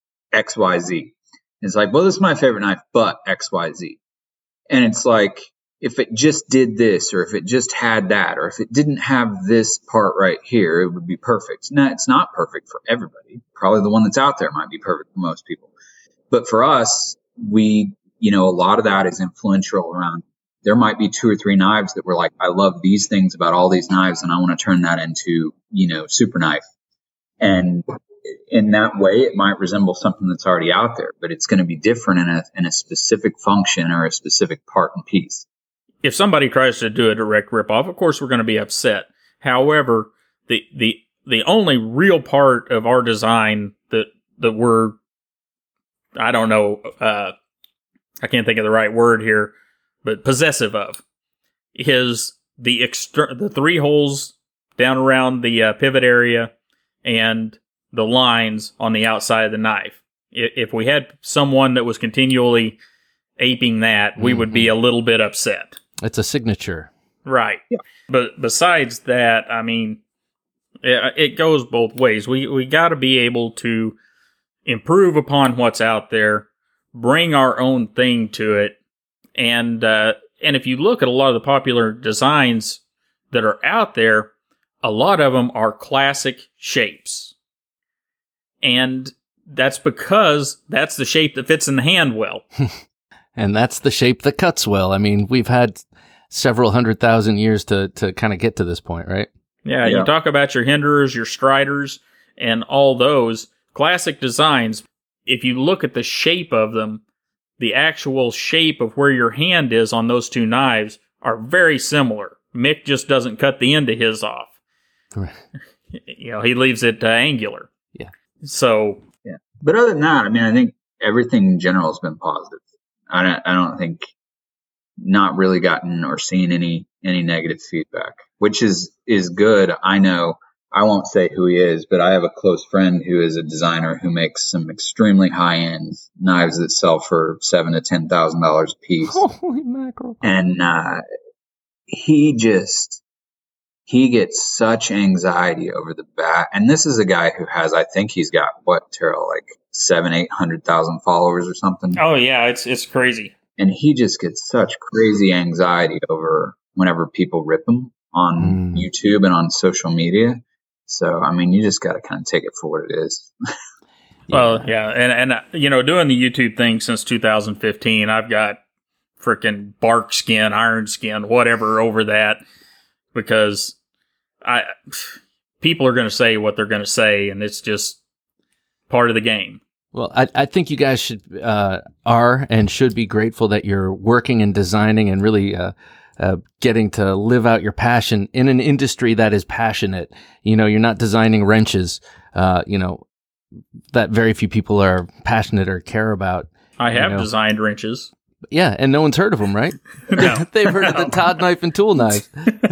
X Y Z. It's like, well, this is my favorite knife, but X Y Z. And it's like, if it just did this, or if it just had that, or if it didn't have this part right here, it would be perfect. No, it's not perfect for everybody. Probably the one that's out there might be perfect for most people. But for us, we, you know, a lot of that is influential around. There might be two or three knives that we're like, I love these things about all these knives, and I want to turn that into, you know, super knife. And in that way, it might resemble something that's already out there, but it's going to be different in a in a specific function or a specific part and piece. If somebody tries to do a direct ripoff, of course we're going to be upset. However, the the the only real part of our design that that we're, I don't know, uh, I can't think of the right word here, but possessive of, is the exter- the three holes down around the uh, pivot area and the lines on the outside of the knife. If we had someone that was continually aping that, we mm-hmm. would be a little bit upset. It's a signature. Right. Yeah. But besides that, I mean, it, it goes both ways. We we got to be able to improve upon what's out there, bring our own thing to it, and uh, and if you look at a lot of the popular designs that are out there, a lot of them are classic shapes. And that's because that's the shape that fits in the hand well. And that's the shape that cuts well. I mean, we've had several hundred thousand years to, to kind of get to this point, right? Yeah, yeah, you talk about your Hinderers, your Striders, and all those classic designs. If you look at the shape of them, the actual shape of where your hand is on those two knives are very similar. Mick just doesn't cut the end of his off. Right. You know, he leaves it uh, angular. Yeah. So, yeah. But other than that, I mean, I think everything in general has been positive. I don't, I don't think not really gotten or seen any, any negative feedback, which is, is good. I know, I won't say who he is, but I have a close friend who is a designer who makes some extremely high end knives that sell for seven to ten thousand dollars a piece. Holy mackerel! And uh, he just he gets such anxiety over the back. And this is a guy who has, I think he's got what, Terrell, like seven, eight hundred thousand followers or something. Oh yeah, it's it's crazy. And he just gets such crazy anxiety over whenever people rip him on mm. YouTube and on social media. So, I mean, you just got to kind of take it for what it is. Yeah. Well, yeah. And, and, uh, you know, doing the YouTube thing since two thousand fifteen, I've got freaking bark skin, iron skin, whatever over that, because I people are going to say what they're going to say, and it's just part of the game. Well, I, I think you guys should uh, are and should be grateful that you're working and designing and really uh, uh, getting to live out your passion in an industry that is passionate. You know, you're not designing wrenches, uh, you know, that very few people are passionate or care about. I have you know. designed wrenches. Yeah, and no one's heard of them, right? No. They've heard of the Todd Knife and Tool Knives.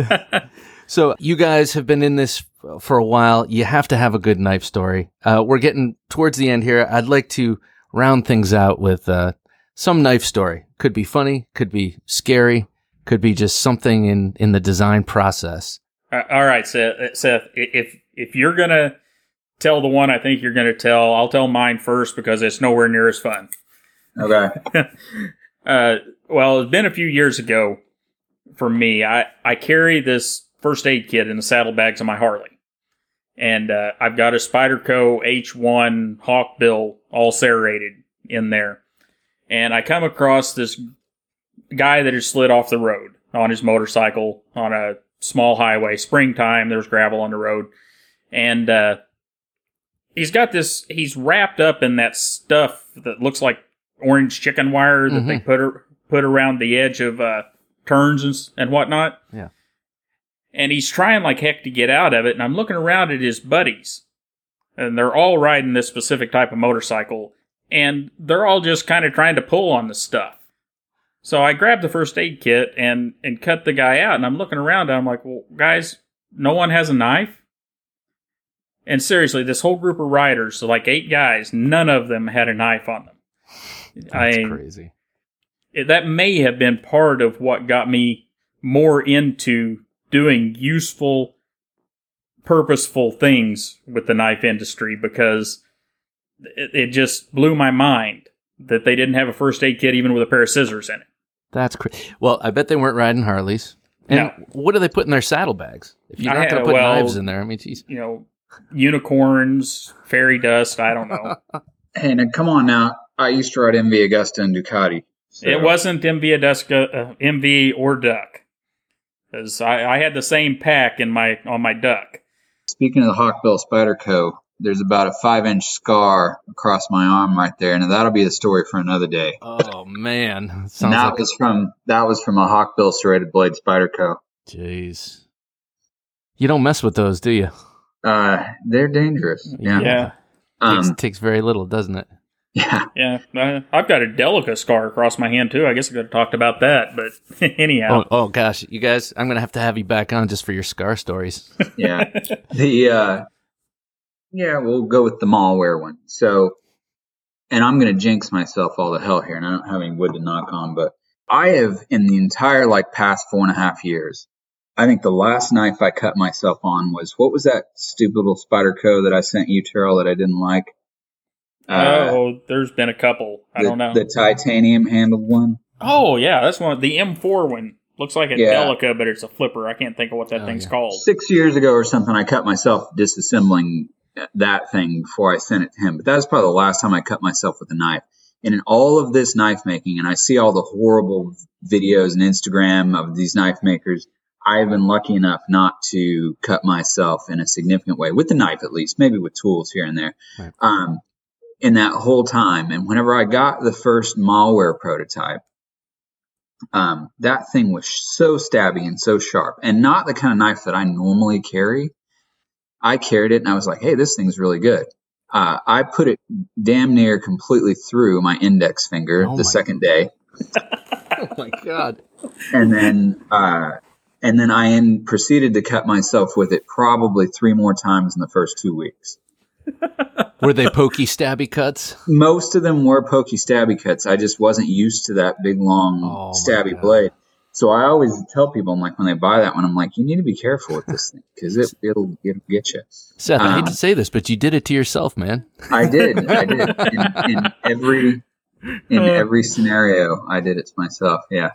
So you guys have been in this for a while. You have to have a good knife story. Uh, we're getting towards the end here. I'd like to round things out with uh, some knife story. Could be funny, could be scary, could be just something in, in the design process. Uh, all right, Seth, Seth, if if you're going to tell the one I think you're going to tell, I'll tell mine first because it's nowhere near as fun. Okay. uh, well, it's been a few years ago for me. I, I carry this first aid kit in the saddlebags of my Harley. And uh, I've got a Spyderco H one Hawkbill all serrated in there. And I come across this guy that has slid off the road on his motorcycle on a small highway. Springtime, there's gravel on the road. And uh, he's got this, he's wrapped up in that stuff that looks like orange chicken wire that mm-hmm. they put put around the edge of uh, turns and, and whatnot. Yeah. And he's trying like heck to get out of it. And I'm looking around at his buddies. And they're all riding this specific type of motorcycle. And they're all just kind of trying to pull on the stuff. So I grabbed the first aid kit and, and cut the guy out. And I'm looking around and I'm like, well, guys, no one has a knife? And seriously, this whole group of riders, so like eight guys, none of them had a knife on them. That's I, crazy. It, that may have been part of what got me more into doing useful, purposeful things with the knife industry, because it, it just blew my mind that they didn't have a first aid kit even with a pair of scissors in it. That's crazy. Well, I bet they weren't riding Harleys. And no. What do they put in their saddlebags? If you're not going to put well, knives in there, I mean, geez. You know, unicorns, fairy dust, I don't know. Hey, now come on now. I used to ride M V Augusta and Ducati. So. It wasn't M V Augusta, uh, M V or Duck. Because I, I had the same pack in my on my Duck. Speaking of the Hawkbill Spyderco, there's about a five-inch scar across my arm right there, and that'll be the story for another day. Oh man, Sounds and that like was a- from that was from a Hawkbill serrated blade Spyderco. Jeez, you don't mess with those, do you? Uh, they're dangerous. Yeah, yeah. Um, takes, takes very little, doesn't it? Yeah. Yeah. Uh, I've got a Delica scar across my hand, too. I guess I could have talked about that, but anyhow. Oh, oh, gosh. You guys, I'm going to have to have you back on just for your scar stories. Yeah. The, uh, yeah, we'll go with the malware one. So, and I'm going to jinx myself all the hell here, and I don't have any wood to knock on, but I have, in the entire, like, past four and a half years, I think the last knife I cut myself on was, what was that stupid little Spyderco that I sent you, Terrell, that I didn't like? Uh, oh, there's been a couple. I the, don't know. The titanium handled one. Oh, yeah, that's one. The M four one. Looks like a yeah. Delica, but it's a flipper. I can't think of what that oh, thing's yeah. called. Six years ago or something, I cut myself disassembling that thing before I sent it to him. But that was probably the last time I cut myself with a knife. And in all of this knife making, and I see all the horrible videos and Instagram of these knife makers, I've been lucky enough not to cut myself in a significant way, with the knife at least, maybe with tools here and there. Right. Um, in that whole time. And whenever I got the first malware prototype, um, that thing was so stabby and so sharp, and not the kind of knife that I normally carry. I carried it and I was like, hey, this thing's really good. Uh, I put it damn near completely through my index finger oh the second day. Oh my God. And then, uh, and then I in, proceeded to cut myself with it probably three more times in the first two weeks. Were they pokey stabby cuts? Most of them were pokey stabby cuts. I just wasn't used to that big long oh stabby blade. So I always tell people, I'm like, when they buy that one, I'm like, you need to be careful with this thing because it, it'll, it'll get you. Seth, um, I hate to say this, but you did it to yourself, man. I did. I did. In, in every in every scenario, I did it to myself. Yeah.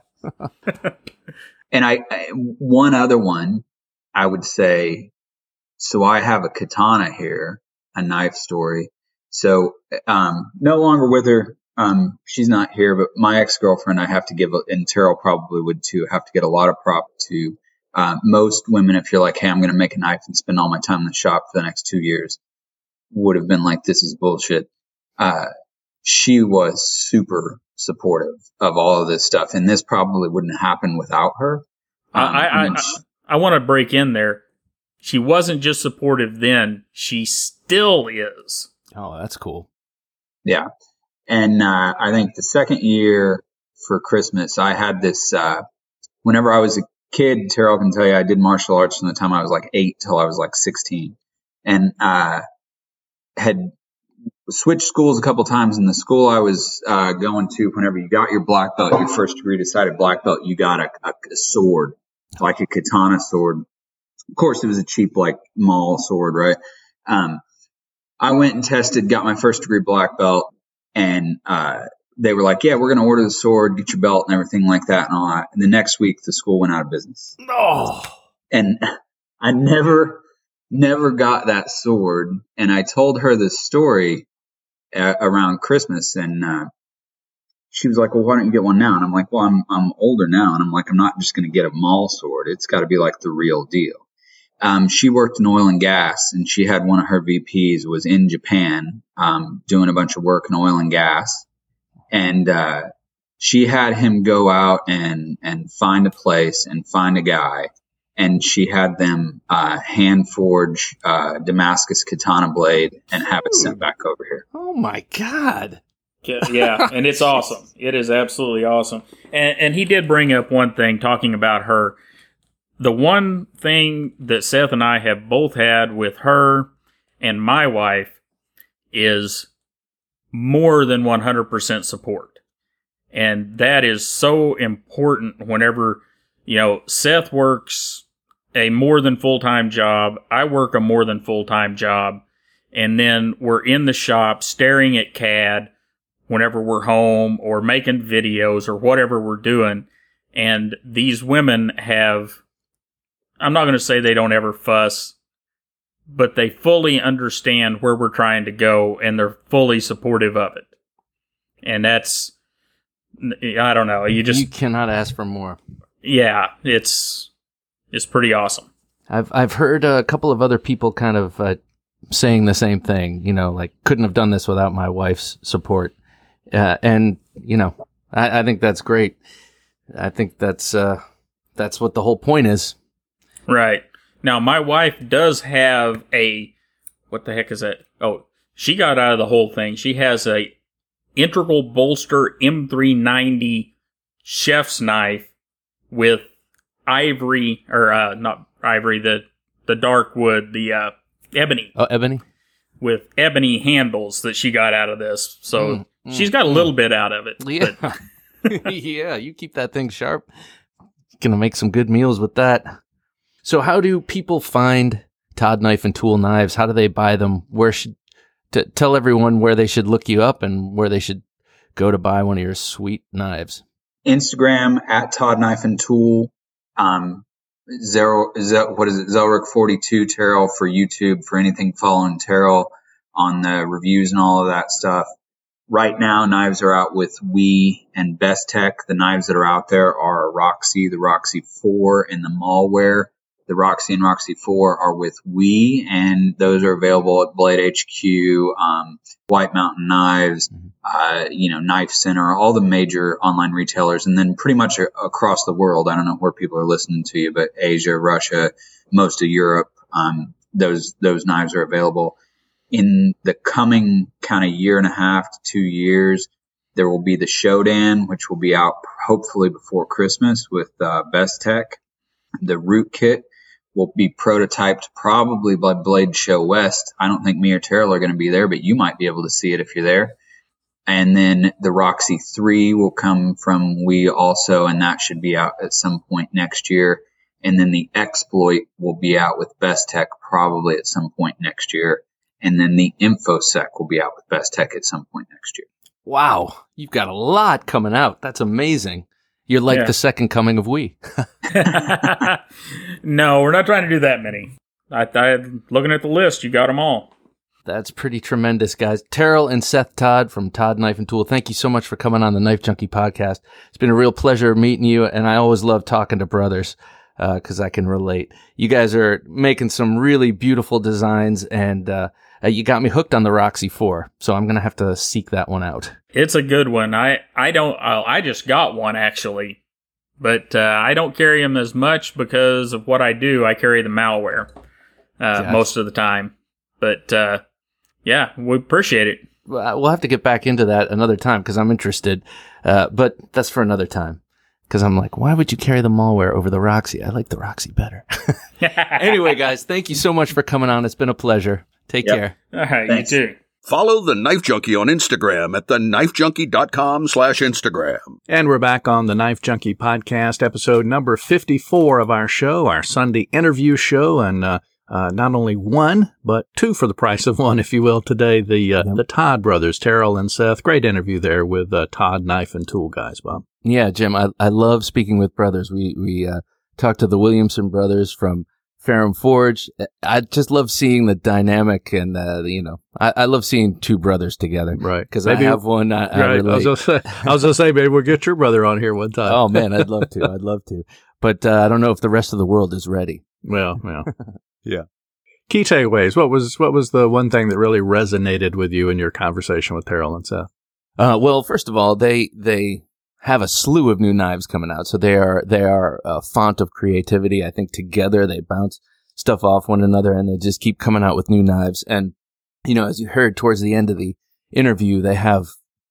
And I, I one other one, I would say, so I have a katana here. A knife story. So, um, no longer with her. Um, she's not here, but my ex-girlfriend, I have to give, and Terrell probably would too, have to get a lot of prop to. Uh, most women, if you're like, hey, I'm going to make a knife and spend all my time in the shop for the next two years, would have been like, this is bullshit. Uh, she was super supportive of all of this stuff, and this probably wouldn't happen without her. Um, I, I, I, she, I want to break in there. She wasn't just supportive then, she still is. Oh, that's cool. Yeah. And uh, I think the second year for Christmas. I had this, uh, whenever I was a kid, Terrell can tell you, I did martial arts from the time I was like eight till I was like sixteen, and uh, had switched schools a couple times. In the school I was uh, going to, whenever you got your black belt, your first degree decided black belt, you got a, a, a sword, like a katana sword. Of course, it was a cheap, like, mall sword, right? Um, I went and tested, got my first degree black belt, and uh, they were like, yeah, we're going to order the sword, get your belt and everything like that and all that. And the next week, the school went out of business. Oh. And I never, never got that sword. And I told her this story uh, around Christmas, and uh, she was like, well, why don't you get one now? And I'm like, well, I'm I'm older now. And I'm like, I'm not just going to get a mall sword. It's got to be like the real deal. Um, she worked in oil and gas, and she had one of her V Ps was in Japan um, doing a bunch of work in oil and gas. And uh, she had him go out and, and find a place and find a guy. And she had them uh, hand forge uh, Damascus katana blade and have it sent back over here. Oh, my God. Yeah, and it's awesome. It is absolutely awesome. And, and he did bring up one thing talking about her. The one thing that Seth and I have both had with her and my wife is more than one hundred percent support. And that is so important whenever, you know, Seth works a more than full-time job. I work a more than full-time job. And then we're in the shop staring at C A D whenever we're home or making videos or whatever we're doing. And these women have, I'm not going to say they don't ever fuss, but they fully understand where we're trying to go, and they're fully supportive of it. And that's, I don't know, you just... You cannot ask for more. Yeah, it's it's pretty awesome. I've I've heard a couple of other people kind of uh, saying the same thing, you know, like, couldn't have done this without my wife's support. Uh, and, you know, I, I think that's great. I think that's uh, that's what the whole point is. Right. Now, my wife does have a, what the heck is that? Oh, she got out of the whole thing. She has a integral bolster M three ninety chef's knife with ivory, or uh, not ivory, the, the dark wood, the uh, ebony. Oh, ebony? With ebony handles that she got out of this. So mm, mm, she's got a mm. little bit out of it. Yeah. Yeah, you keep that thing sharp. Gonna make some good meals with that. So how do people find Todd Knife and Tool knives? How do they buy them? Where should t- tell everyone where they should look you up and where they should go to buy one of your sweet knives? Instagram at Todd Knife and Tool. Um, zero is that what is it? Zelric forty-two Terrell for YouTube for anything following Terrell on the reviews and all of that stuff. Right now, knives are out with WE and Best Tech. The knives that are out there are Roxy, the Roxy four, and the Malware. The Roxy and Roxy four are with WE, and those are available at Blade H Q, um, White Mountain Knives, uh, you know, Knife Center, all the major online retailers, and then pretty much a- across the world. I don't know where people are listening to you, but Asia, Russia, most of Europe, um, those those knives are available. In the coming kind of year and a half to two years, there will be the Shodan, which will be out hopefully before Christmas with uh, Best Tech. The Root Kit will be prototyped probably by Blade Show West. I don't think me or Terrell are going to be there, but you might be able to see it if you're there. And then the Roxy three will come from WE also, and that should be out at some point next year. And then the Exploit will be out with Best Tech probably at some point next year. And then the InfoSec will be out with Best Tech at some point next year. Wow, you've got a lot coming out. That's amazing. You're like Yeah. the second coming of WE. No, we're not trying to do that many. I, I looking at the list, you got them all. That's pretty tremendous, guys. Terrell and Seth Todd from Todd Knife and Tool, thank you so much for coming on the Knife Junkie podcast. It's been a real pleasure meeting you, and I always love talking to brothers because uh, I can relate. You guys are making some really beautiful designs, and uh, you got me hooked on the Roxy four, so I'm going to have to seek that one out. It's a good one. I, I don't, oh, I just got one actually, but uh, I don't carry them as much because of what I do. I carry the Malware uh, Yes. most of the time, but uh, yeah, we appreciate it. we'll have to get back into that another time because I'm interested. Uh, but that's for another time. Because I'm like, why would you carry the malware over the Roxy? I like the Roxy better. Anyway, guys, thank you so much for coming on. It's been a pleasure. Take Yep. care. All right, Thanks. you too. Follow The Knife Junkie on Instagram at the knife junkie dot com slash Instagram. And we're back on the Knife Junkie podcast, episode number fifty-four of our show, our Sunday interview show. And uh, uh, not only one, but two for the price of one, if you will, today. The uh, Yep. the Todd brothers, Terrell and Seth. Great interview there with uh, Todd Knife and Tool guys, Bob. Yeah, Jim, I, I love speaking with brothers. We we uh, talked to the Williamson brothers from Ferrum Forge. I just love seeing the dynamic and, uh, you know, I, I love seeing two brothers together. Right. Because I Maybe- have one. I, I, Right. I relate. was gonna say, I was gonna say, maybe we'll get your brother on here one time. Oh, man, I'd love to. I'd love to. But uh, I don't know if the rest of the world is ready. Well, well. Yeah. Key takeaways. What was what was the one thing that really resonated with you in your conversation with Terrell and Seth? Uh, well, first of all, they they have a slew of new knives coming out, so they are they are a font of creativity. I think together they bounce stuff off one another, and they just keep coming out with new knives. And you know, as you heard towards the end of the interview, they have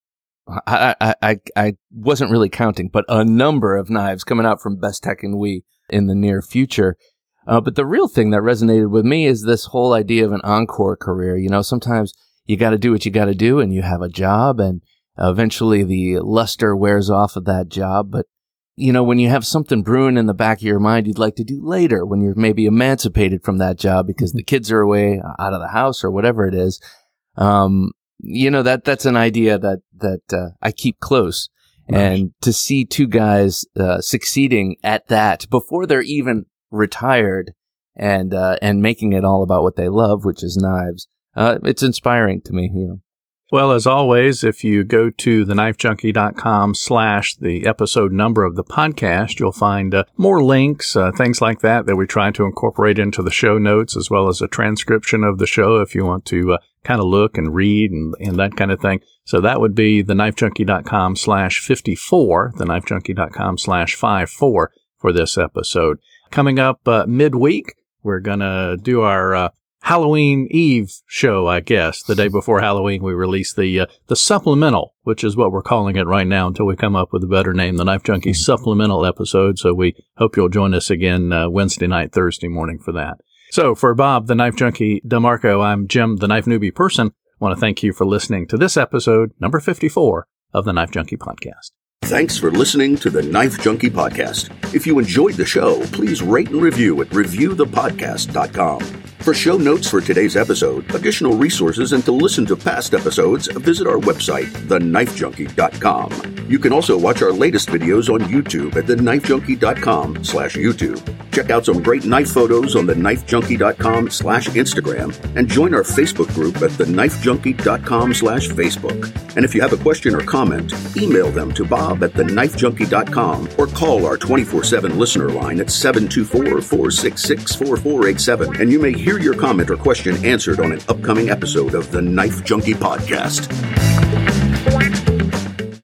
I I I, I wasn't really counting, but a number of knives coming out from Bestech and We in the near future. Uh, but the real thing that resonated with me is this whole idea of an encore career. You know, sometimes you got to do what you got to do, and you have a job, and uh, eventually the luster wears off of that job. But, you know, when you have something brewing in the back of your mind you'd like to do later, when you're maybe emancipated from that job because the kids are away out of the house or whatever it is, um, you know, that that's an idea that, that uh, I keep close. Right. And to see two guys uh, succeeding at that before they're even retired and uh, and making it all about what they love, which is knives. Uh, it's inspiring to me, you know. Well, as always, if you go to the knife junkie dot com slash the episode number of the podcast, you'll find uh, more links, uh, things like that, that we try to incorporate into the show notes, as well as a transcription of the show if you want to uh, kind of look and read and, and that kind of thing. So that would be the knife junkie dot com slash fifty-four, the knife junkie dot com slash fifty-four for this episode. Coming up uh, midweek, we're going to do our uh, Halloween Eve show, I guess. The day before Halloween, we release the uh, the supplemental, which is what we're calling it right now until we come up with a better name, the Knife Junkie supplemental episode. So we hope you'll join us again uh, Wednesday night, Thursday morning for that. So for Bob, the Knife Junkie DeMarco, I'm Jim, the Knife Newbie person. I want to thank you for listening to this episode, number fifty-four of the Knife Junkie podcast. Thanks for listening to the Knife Junkie podcast. If you enjoyed the show, please rate and review at review the podcast dot com. For show notes for today's episode, additional resources, and to listen to past episodes, visit our website, the knife junkie dot com. You can also watch our latest videos on YouTube at the knife junkie dot com slash YouTube. Check out some great knife photos on the knife junkie dot com slash Instagram, and join our Facebook group at the knife junkie dot com slash Facebook. And if you have a question or comment, email them to Bob at the knife junkie dot com or call our twenty-four seven listener line at seven two four, four six six, four four eight seven, and you may hear your comment or question answered on an upcoming episode of the Knife Junkie podcast.